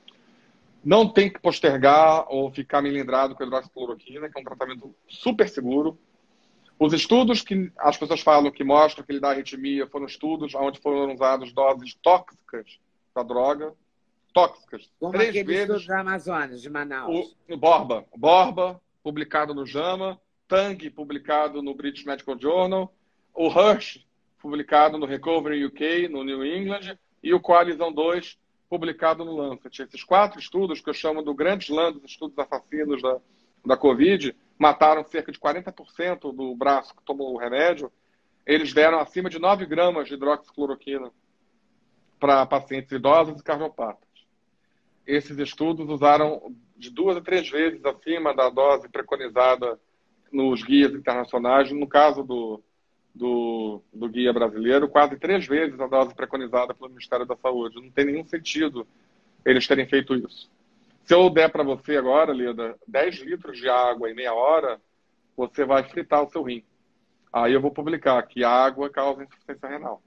B: Não tem que postergar ou ficar melindrado com a hidroxicloroquina, que é um tratamento super seguro. Os estudos que as pessoas falam que mostram que ele dá arritmia foram estudos onde foram usadas doses tóxicas da droga, tóxicas.
C: Como
B: três
C: aquele
B: vezes
C: estudo da Amazonas, de Manaus.
B: o, o Borba, Borba, publicado no JAMA, Tang, publicado no British Medical Journal, o Hirsch, publicado no Recovery U K, no New England, e o Coalizão dois, publicado no Lancet. Esses quatro estudos, que eu chamo do Grand Slam dos estudos assassinos da, da Covid, mataram cerca de quarenta por cento do braço que tomou o remédio. Eles deram acima de nove gramas de hidroxicloroquina para pacientes idosos e cardiopatas. Esses estudos usaram de duas a três vezes acima da dose preconizada nos guias internacionais, no caso do, do, do guia brasileiro, quase três vezes a dose preconizada pelo Ministério da Saúde. Não tem nenhum sentido eles terem feito isso. Se eu der para você agora, Leda, dez litros de água em meia hora, você vai fritar o seu rim. Aí eu vou publicar que a água causa insuficiência renal.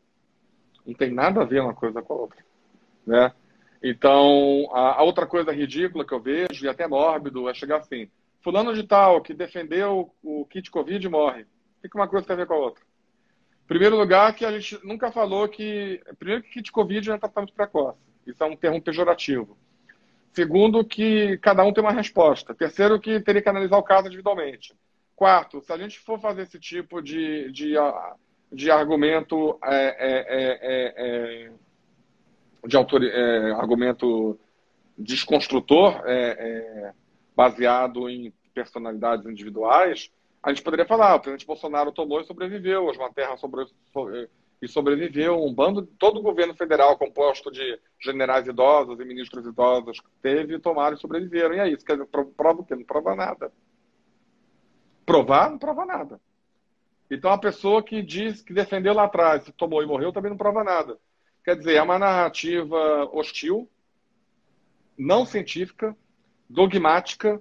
B: Não tem nada a ver uma coisa com a outra. Né? Então, a, a outra coisa ridícula que eu vejo, e até mórbido, é chegar assim, fulano de tal, que defendeu o kit Covid morre. O que uma coisa tem a ver com a outra? Em primeiro lugar, que a gente nunca falou que... Primeiro, que kit Covid não é tratamento precoce. Isso é um termo pejorativo. Segundo, que cada um tem uma resposta. Terceiro, que teria que analisar o caso individualmente. Quarto, se a gente for fazer esse tipo de, de, de argumento, é, é, é, é, de autor, é, argumento desconstrutor, é, é, baseado em personalidades individuais, a gente poderia falar, o presidente Bolsonaro tomou e sobreviveu, Osmar Terra sobre, sobre, e sobreviveu, um bando, todo o governo federal composto de generais idosos e ministros idosos teve, tomaram e sobreviveram. E é isso, quer dizer, prova o quê? Não prova nada. Provar, não prova nada. Então a pessoa que diz que defendeu lá atrás, tomou e morreu, também não prova nada. Quer dizer, é uma narrativa hostil, não científica, dogmática,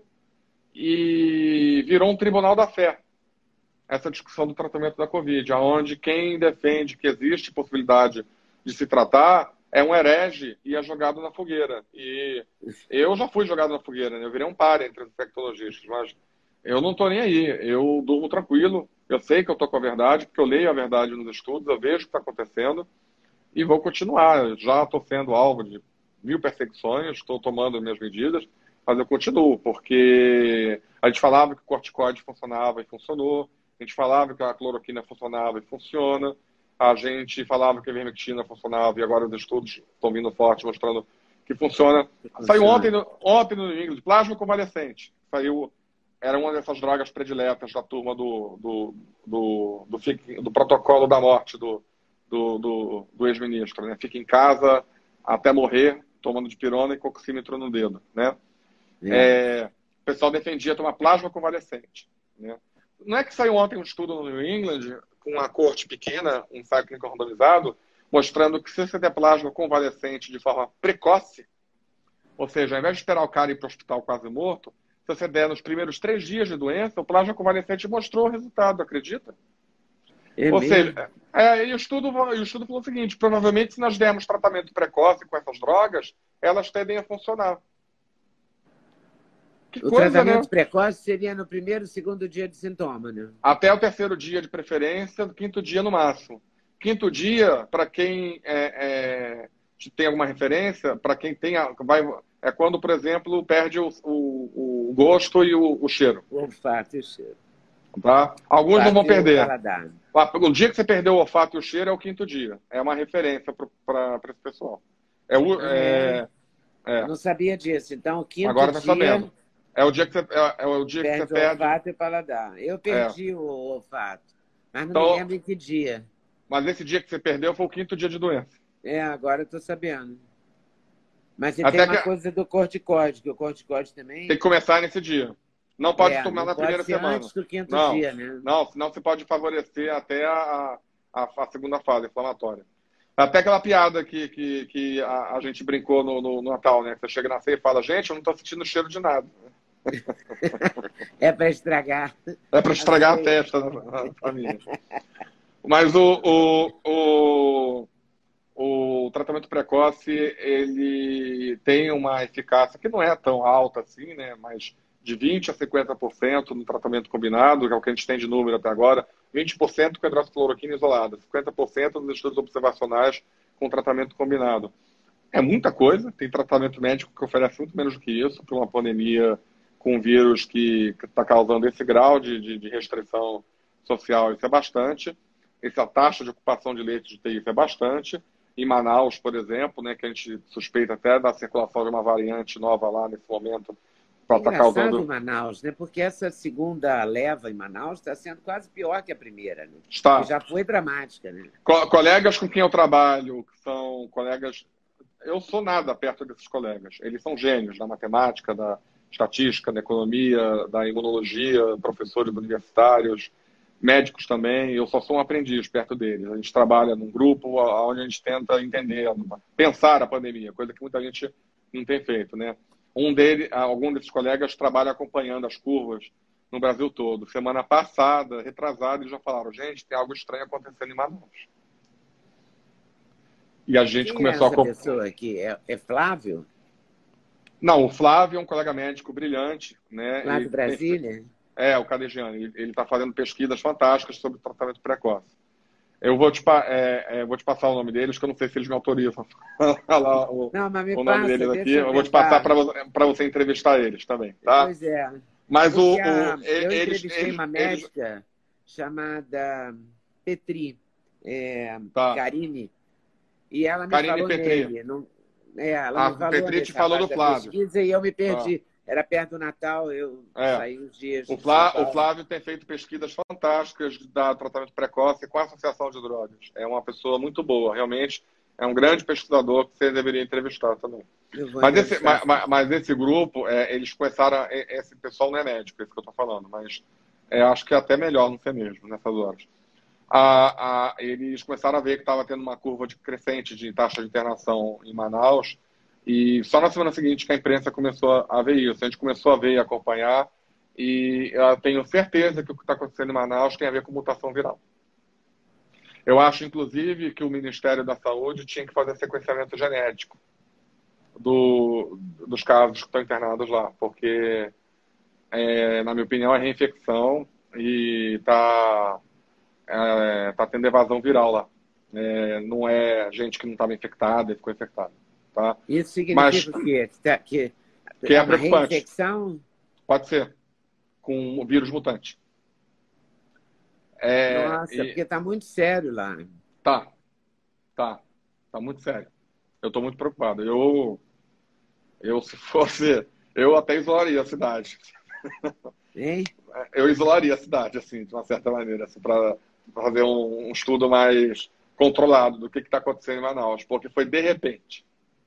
B: e virou um tribunal da fé. Essa discussão do tratamento da Covid, onde quem defende que existe possibilidade de se tratar é um herege e é jogado na fogueira. E eu já fui jogado na fogueira, né? Eu virei um par entre os infectologistas, mas eu não estou nem aí. Eu durmo tranquilo, eu sei que eu estou com a verdade, porque eu leio a verdade nos estudos, eu vejo o que está acontecendo e vou continuar. Já estou sendo alvo de mil perseguições, estou tomando minhas medidas, mas eu continuo, porque a gente falava que o corticoide funcionava e funcionou, a gente falava que a cloroquina funcionava e funciona, a gente falava que a ivermectina funcionava e agora os estudos estão vindo forte mostrando que funciona. funciona. Saiu ontem, ontem no New England, plasma convalescente. Saiu, era uma dessas drogas prediletas da turma do, do, do, do, do protocolo da morte do, do, do, do ex-ministro. Né? Fica em casa até morrer, tomando dipirona e coxímetro no dedo. Né? É. É, o pessoal defendia tomar plasma convalescente. Né? Não é que saiu ontem um estudo no New England com uma corte pequena, um ensaio clínico randomizado, mostrando que se você der plasma convalescente de forma precoce, ou seja, ao invés de esperar o cara ir para o hospital quase morto, se você der nos primeiros três dias de doença, o plasma convalescente mostrou o resultado, acredita?
C: É
B: ou
C: mesmo?
B: seja, é, e o estudo, o estudo falou o seguinte, provavelmente se nós dermos tratamento precoce com essas drogas, elas tendem a funcionar.
C: Que o coisa, tratamento né? precoce seria no primeiro, segundo dia de sintoma, né?
B: Até o terceiro dia de preferência, no quinto dia no máximo. Quinto dia, para quem é, é, tem alguma referência, para quem tem, vai, é quando, por exemplo, perde o, o, o gosto e o, o cheiro.
C: O olfato e o cheiro.
B: Tá? Alguns
C: olfato
B: não vão perder.
C: O,
B: o dia que você perdeu o olfato e o cheiro é o quinto dia. É uma referência para esse pessoal. É, o,
C: ah,
B: é,
C: é. Eu não sabia disso. Então, o quinto
B: Agora
C: dia...
B: tá sabendo. É o dia que você, é, é o dia
C: perde
B: que você perde...
C: o olfato e o paladar. Eu perdi é. o olfato, mas não
B: então,
C: me lembro em que dia.
B: Mas esse dia que você perdeu foi o quinto dia de doença.
C: É, agora eu estou sabendo. Mas você
B: Até
C: tem uma
B: que...
C: coisa do corticóide, que o corticóide também...
B: Tem que começar nesse dia. Não pode
C: é,
B: tomar
C: não
B: na
C: pode
B: primeira
C: ser
B: semana.
C: Antes do quinto
B: não,
C: dia, né?
B: Não, senão você pode favorecer até a, a, a segunda fase inflamatória. Até aquela piada que, que, que a, a gente brincou no, no, no Natal, né? Você chega na ceia e fala, gente, eu não estou sentindo cheiro de nada.
C: É para estragar.
B: É para estragar a, a festa da família. Mas o, o, o, o tratamento precoce, ele tem uma eficácia que não é tão alta assim, né? Mas de vinte a cinquenta por cento no tratamento combinado, que é o que a gente tem de número até agora, vinte por cento com hidroxicloroquina isolada, cinquenta por cento nos estudos observacionais com tratamento combinado. É muita coisa, tem tratamento médico que oferece muito menos do que isso para uma pandemia com um vírus que está causando esse grau de, de, de restrição social, isso é bastante. Essa taxa de ocupação de leitos de U T I, isso é bastante. Em Manaus, por exemplo, né, que a gente suspeita até da circulação de uma variante nova lá nesse momento,
C: É engraçado tá causando... em Manaus, né? Porque essa segunda leva em Manaus está sendo quase pior que a primeira, né?
B: Está.
C: Que já foi dramática, né?
B: Co colegas com quem eu trabalho, que são colegas... Eu sou nada perto desses colegas. Eles são gênios da matemática, da estatística, da economia, da imunologia, professores universitários, médicos também. Eu só sou um aprendiz perto deles. A gente trabalha num grupo onde a gente tenta entender, pensar a pandemia, coisa que muita gente não tem feito, né? Um deles, algum desses colegas trabalha acompanhando as curvas no Brasil todo. Semana passada, retrasada, eles já falaram, gente, tem algo estranho acontecendo em Manaus. E a gente
C: Quem
B: começou
C: é essa
B: a...
C: pessoa aqui? É, é Flávio?
B: Não, o Flávio é um colega médico brilhante, né?
C: Lá de Brasília?
B: Tem... É, o Cadegiani. Ele está fazendo pesquisas fantásticas sobre tratamento precoce. Eu vou te, é, é, vou te passar o nome deles, que eu não sei se eles me autorizam a falar o,
C: não, mas me
B: o
C: passa,
B: nome deles aqui.
C: Eu,
B: eu vou te passar para você, você entrevistar eles também, tá?
C: Pois é.
B: Mas o,
C: a,
B: o,
C: eu
B: eles,
C: entrevistei
B: eles,
C: uma médica eles... chamada Petri, é, tá. Karine, e ela me
B: Karine
C: falou
B: Petri.
C: nele. Não, é, ela
B: a
C: me falou
B: Petri te falou do Flávio.
C: Pesquisa, e eu me perdi. Tá. Era perto do Natal, eu é. saí uns dias.
B: O, Flá, o Flávio tem feito pesquisas fantásticas de dar tratamento precoce com a Associação de Drogas. É uma pessoa muito boa, realmente. É um grande pesquisador que você deveria entrevistar também. Mas esse, mas, mas esse grupo, é, eles começaram... Esse pessoal não é médico, é isso que eu estou falando, mas é, acho que é até melhor não ser mesmo, nessas horas. A, a, eles começaram a ver que estava tendo uma curva de crescente de taxa de internação em Manaus. E só na semana seguinte que a imprensa começou a ver isso. A gente começou a ver e acompanhar. E eu tenho certeza que o que está acontecendo em Manaus tem a ver com mutação viral. Eu acho, inclusive, que o Ministério da Saúde tinha que fazer sequenciamento genético do, dos casos que estão internados lá, porque, é, na minha opinião, é reinfecção e está é, tá tendo evasão viral lá. É, não é gente que não estava infectada e ficou infectada. Tá?
C: Isso
B: Mas
C: significa o quê? Que, tá- que
B: que
C: é
B: é
C: uma
B: preocupante.
C: reinfecção?
B: Pode ser, com o vírus mutante. É,
C: Nossa,
B: e,
C: porque está muito sério lá.
B: tá, tá, tá muito sério. Eu estou muito preocupado. Eu, eu, se fosse, eu até isolaria a cidade.
C: Hein?
B: Eu isolaria a cidade, assim, de uma certa maneira, assim, para fazer um, um estudo mais controlado do que está acontecendo em Manaus, porque foi de repente.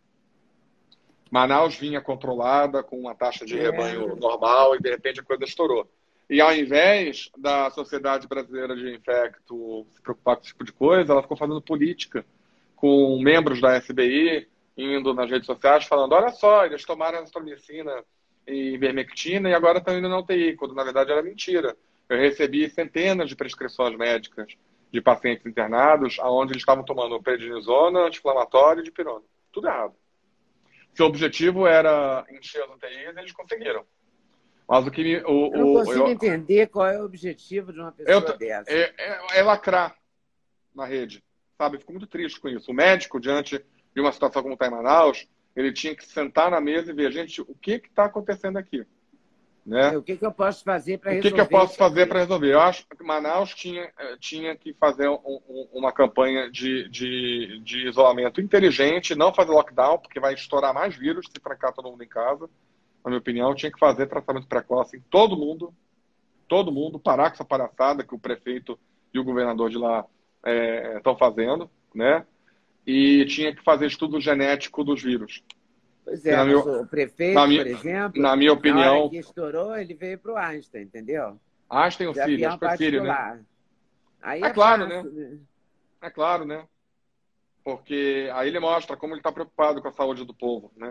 B: Manaus vinha controlada, com uma taxa de rebanho
C: É.
B: normal, e de repente a coisa estourou. E ao invés da Sociedade Brasileira de Infecto se preocupar com esse tipo de coisa, ela ficou fazendo política com membros da S B I, indo nas redes sociais, falando: olha só, eles tomaram azitromicina e ivermectina e agora estão indo na U T I, quando na verdade era mentira. Eu recebi centenas de prescrições médicas de pacientes internados, onde eles estavam tomando prednisona, anti-inflamatório e dipirona. Tudo errado. Se o objetivo era encher as U T Is, eles conseguiram. Mas o que me, o,
C: Eu não
B: o,
C: consigo
B: eu,
C: entender qual é o objetivo de uma
B: eu,
C: pessoa dessa.
B: é, é, é lacrar na rede, sabe? Eu fico muito triste com isso. O médico, diante de uma situação como está em Manaus, ele tinha que sentar na mesa e ver: gente, o que está acontecendo aqui? Né?
C: O que, que eu posso fazer para
B: O
C: resolver
B: que, que eu posso
C: isso
B: fazer
C: aqui?
B: para resolver? Eu acho que Manaus tinha, tinha que fazer um, um, uma campanha de, de, de isolamento inteligente, não fazer lockdown, porque vai estourar mais vírus se trancar todo mundo em casa. Na minha opinião, tinha que fazer tratamento precoce em todo mundo, todo mundo, parar com essa palhaçada que o prefeito e o governador de lá estão é, fazendo, né? E tinha que fazer estudo genético dos vírus.
C: Pois
B: Que
C: é,
B: na
C: mas
B: minha,
C: o
B: na
C: prefeito,
B: minha,
C: por exemplo,
B: na minha
C: na hora
B: opinião,
C: que estourou, ele veio para o Einstein, entendeu?
B: Einstein, o
C: De
B: filho, acho
C: avião
B: que foi filho, né?
C: particular. Aí
B: É
C: é
B: claro, né?
C: fácil, né?
B: É claro, né? Porque aí ele mostra como ele está preocupado com a saúde do povo, né?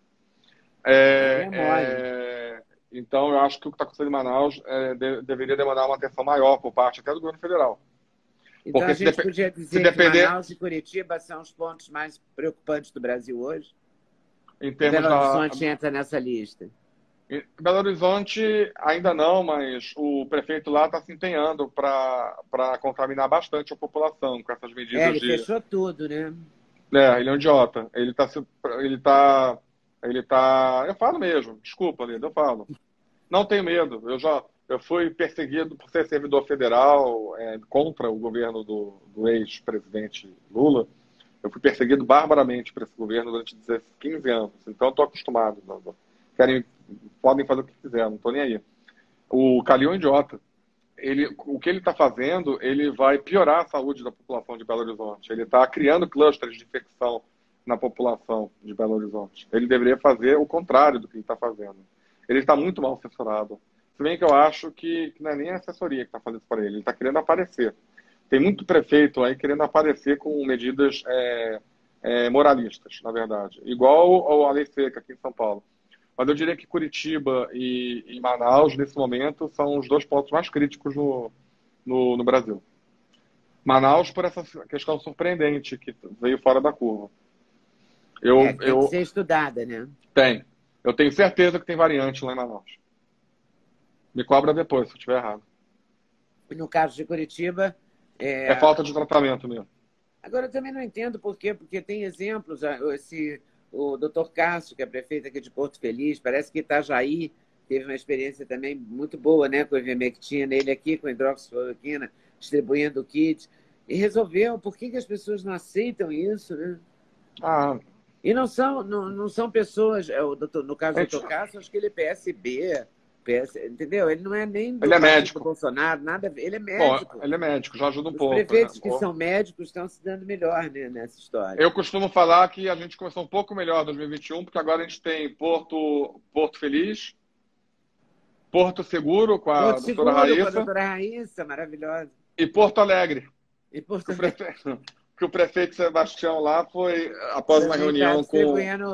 C: Aí
B: É,
C: é mole.
B: é, então, eu acho que o que está acontecendo em Manaus é, de, deveria demandar uma atenção maior por parte até do governo federal.
C: Então a
B: Porque se,
C: gente
B: dep
C: podia
B: se
C: dizer que
B: depender,
C: Manaus e Curitiba são os pontos mais preocupantes do Brasil hoje?
B: em
C: O
B: termos
C: Belo
B: da...
C: Horizonte entra nessa lista.
B: Em Belo Horizonte, ainda não, mas o prefeito lá está se empenhando para contaminar bastante a população com essas
C: É,
B: medidas
C: ele
B: de...
C: fechou tudo, né?
B: É, ele é um idiota. Ele está... Ele tá, ele tá... Eu falo mesmo, desculpa, Lida, eu falo. Não tenho medo. Eu já eu fui perseguido por ser servidor federal é, contra o governo do, do ex-presidente Lula. Eu fui perseguido barbaramente por esse governo durante quinze anos. Então, eu estou acostumado. Não, não. Querem, podem fazer o que quiser, não estou nem aí. O Calil é um idiota. Ele, o que ele está fazendo, ele vai piorar a saúde da população de Belo Horizonte. Ele está criando clusters de infecção na população de Belo Horizonte. Ele deveria fazer o contrário do que ele está fazendo. Ele está muito mal assessorado. Se bem que eu acho que, que não é nem a assessoria que está fazendo isso para ele. Ele está querendo aparecer. Tem muito prefeito aí querendo aparecer com medidas é, é, moralistas, na verdade. Igual a Lei Seca aqui em São Paulo. Mas eu diria que Curitiba e, e Manaus, nesse momento, são os dois pontos mais críticos no, no, no Brasil. Manaus, por essa questão surpreendente, que veio fora da curva. Eu,
C: É, que tem
B: eu,
C: que ser estudada, né?
B: tem. Eu tenho certeza que tem variante lá em Manaus. Me cobra depois, se eu estiver errado.
C: No caso de Curitiba... É...
B: É falta de tratamento mesmo.
C: Agora, eu também não entendo por quê, porque tem exemplos. Esse, o doutor Cássio, que é prefeito aqui de Porto Feliz, parece que Itajaí teve uma experiência também muito boa, né, com a ivermectina, ele aqui com hidroxicloroquina, distribuindo o kit, e resolveu. Por que, que as pessoas não aceitam isso, né?
B: Ah,
C: E não são, não, não são pessoas, o doutor, no caso do
B: gente,
C: doutor Cássio, acho que ele é P S B, P S, entendeu? Ele não é nem do
B: ele é
C: partido
B: médico.
C: do Bolsonaro, nada a ver. Ele é
B: Bom,
C: médico.
B: ele é médico, já ajuda um
C: Os
B: pouco.
C: prefeitos
B: Né?
C: que são médicos estão se dando melhor, né, nessa história.
B: Eu costumo falar que a gente começou um pouco melhor em dois mil e vinte e um, porque agora a gente tem Porto, Porto Feliz, Porto Seguro com a
C: Porto
B: doutora
C: Seguro
B: Raíssa,
C: com a doutora Raíssa, maravilhosa.
B: e Porto Alegre.
C: E Porto
B: Que o,
C: Alegre
B: prefe... que o prefeito Sebastião lá foi, após uma
C: também está
B: reunião com,
C: distribuindo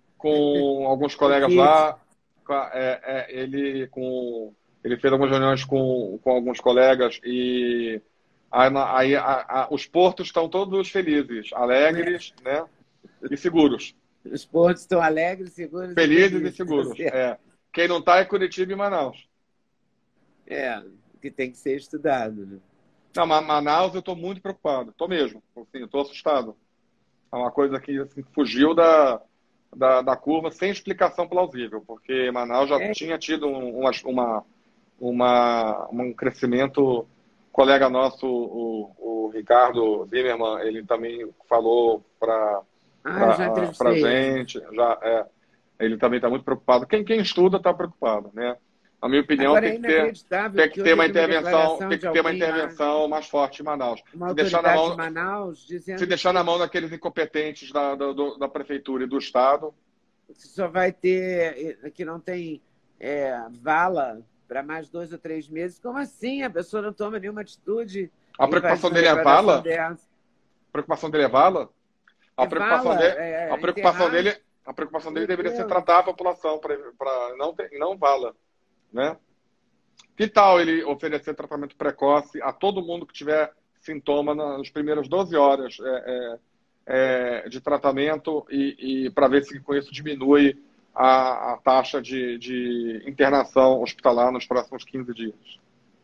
B: com alguns
C: o
B: colegas
C: kit.
B: lá, é, é, ele, com, ele fez algumas reuniões com, com alguns colegas e Aí, a, a, os portos estão todos felizes, alegres, né? E seguros.
C: Os portos estão alegres, seguros
B: felizes
C: e felizes.
B: e seguros. É. Quem não está é Curitiba e Manaus.
C: É, que tem que ser estudado, né?
B: Não, Manaus eu estou muito preocupado. Estou mesmo. Assim, estou assustado. É uma coisa que assim, fugiu da, da, da curva sem explicação plausível, porque Manaus já é. tinha tido um, uma, uma, uma, um crescimento. O colega nosso, o, o Ricardo Zimmermann, ele também falou para
C: ah,
B: a gente. Já, é, ele também está muito preocupado. Quem, quem estuda está preocupado, né? Na minha opinião,
C: Agora,
B: tem que ter, tem que ter uma intervenção, tem que ter uma intervenção lá, mais forte em Manaus.
C: Uma
B: se deixar na mão,
C: de Manaus dizendo
B: se deixar
C: que...
B: na mão daqueles incompetentes da, da, da prefeitura e do Estado.
C: Só vai ter, que não tem é, vala para mais dois ou três meses. Como assim? A pessoa não toma nenhuma atitude?
B: A preocupação dele é vala?
C: Dessa.
B: A preocupação dele é vala? A
C: é
B: preocupação
C: vala,
B: dele,
C: é,
B: a preocupação
C: enterrar...
B: dele, a preocupação dele
C: Meu
B: deveria
C: Deus.
B: ser tratar a população para não ter, não vala, né? Que tal ele oferecer tratamento precoce a todo mundo que tiver sintoma nas primeiras doze horas é, é, é, de tratamento e, e para ver se com isso diminui a, a taxa de, de internação hospitalar nos próximos quinze dias?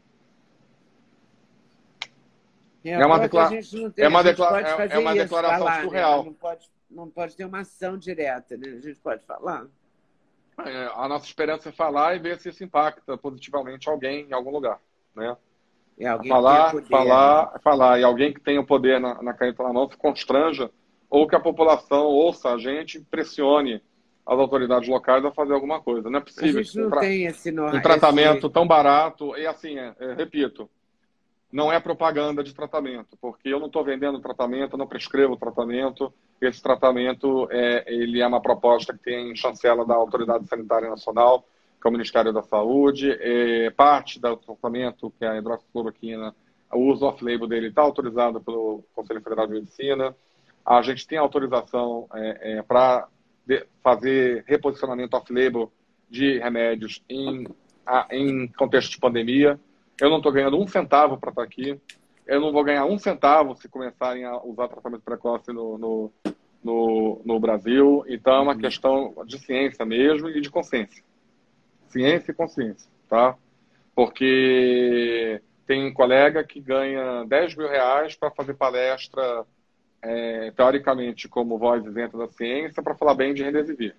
C: É,
B: é uma, declara...
C: tem,
B: é uma, decla...
C: é,
B: é uma
C: isso,
B: declaração
C: falar,
B: surreal.
C: Né? Não, pode, não pode ter uma ação direta, né? A gente pode falar.
B: A nossa esperança é falar e ver se isso impacta positivamente alguém em algum lugar, né?
C: É alguém
B: falar,
C: que poder,
B: falar,
C: né?
B: falar. E alguém que tenha o poder na, na caneta na mão se constranja ou que a população ouça a gente e pressione as autoridades locais a fazer alguma coisa. Não é possível.
C: A gente não
B: um, tra...
C: tem esse no...
B: um tratamento
C: esse...
B: tão barato. E assim, é, é, repito, não é propaganda de tratamento, porque eu não estou vendendo tratamento, eu não prescrevo tratamento. Esse tratamento é, ele é uma proposta que tem chancela da Autoridade Sanitária Nacional, que é o Ministério da Saúde. É, parte do tratamento, que é a hidroxicloroquina, o uso off-label dele está autorizado pelo Conselho Federal de Medicina. A gente tem autorização é, é, para fazer reposicionamento off-label de remédios em, a, em contexto de pandemia. Eu não estou ganhando um centavo para estar aqui. Eu não vou ganhar um centavo se começarem a usar tratamento precoce no, no, no, no Brasil. Então, é uma questão de ciência mesmo e de consciência. Ciência e consciência, tá? Porque tem um colega que ganha dez mil reais para fazer palestra, é, teoricamente, como voz isenta da ciência, para falar bem de Remdesivir.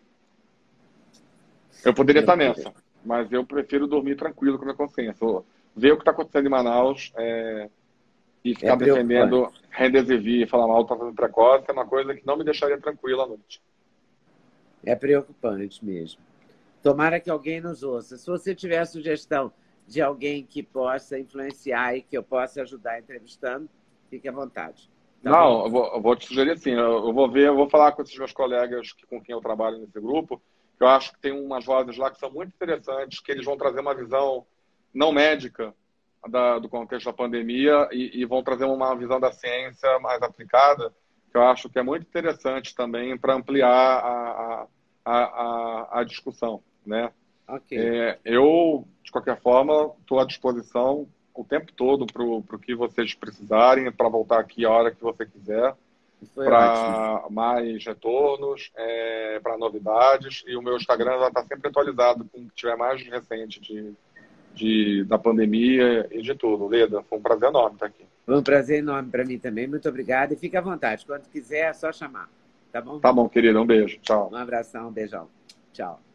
B: Eu poderia estar nessa, mas eu prefiro dormir tranquilo com a minha consciência. Ver o que está acontecendo em Manaus é, e ficar é defendendo Remdesivir e falar mal do tratamento precoce é uma coisa que não me deixaria tranquilo à noite.
C: É preocupante mesmo. Tomara que alguém nos ouça. Se você tiver sugestão de alguém que possa influenciar e que eu possa ajudar entrevistando, fique à vontade. Tá
B: não, eu vou, eu vou te sugerir assim, eu, eu vou ver, eu vou falar com esses meus colegas que, com quem eu trabalho nesse grupo, que eu acho que tem umas vozes lá que são muito interessantes, que eles vão trazer uma visão não médica da, do contexto da pandemia e, e vão trazer uma visão da ciência mais aplicada, que eu acho que é muito interessante também para ampliar a, a, a, a discussão, né?
C: Okay.
B: É, eu, de qualquer forma, estou à disposição o tempo todo para o que vocês precisarem, para voltar aqui a hora que você quiser, para mais retornos, é, para novidades, e o meu Instagram vai estar sempre atualizado com o que tiver mais recente de, de, da pandemia e de tudo. Leda, foi um prazer enorme estar aqui.
C: Foi um prazer enorme para mim também, muito obrigada, e fique à vontade, quando quiser é só chamar, tá bom?
B: Tá bom, querida, um beijo, tchau.
C: Um abração, um beijão, tchau.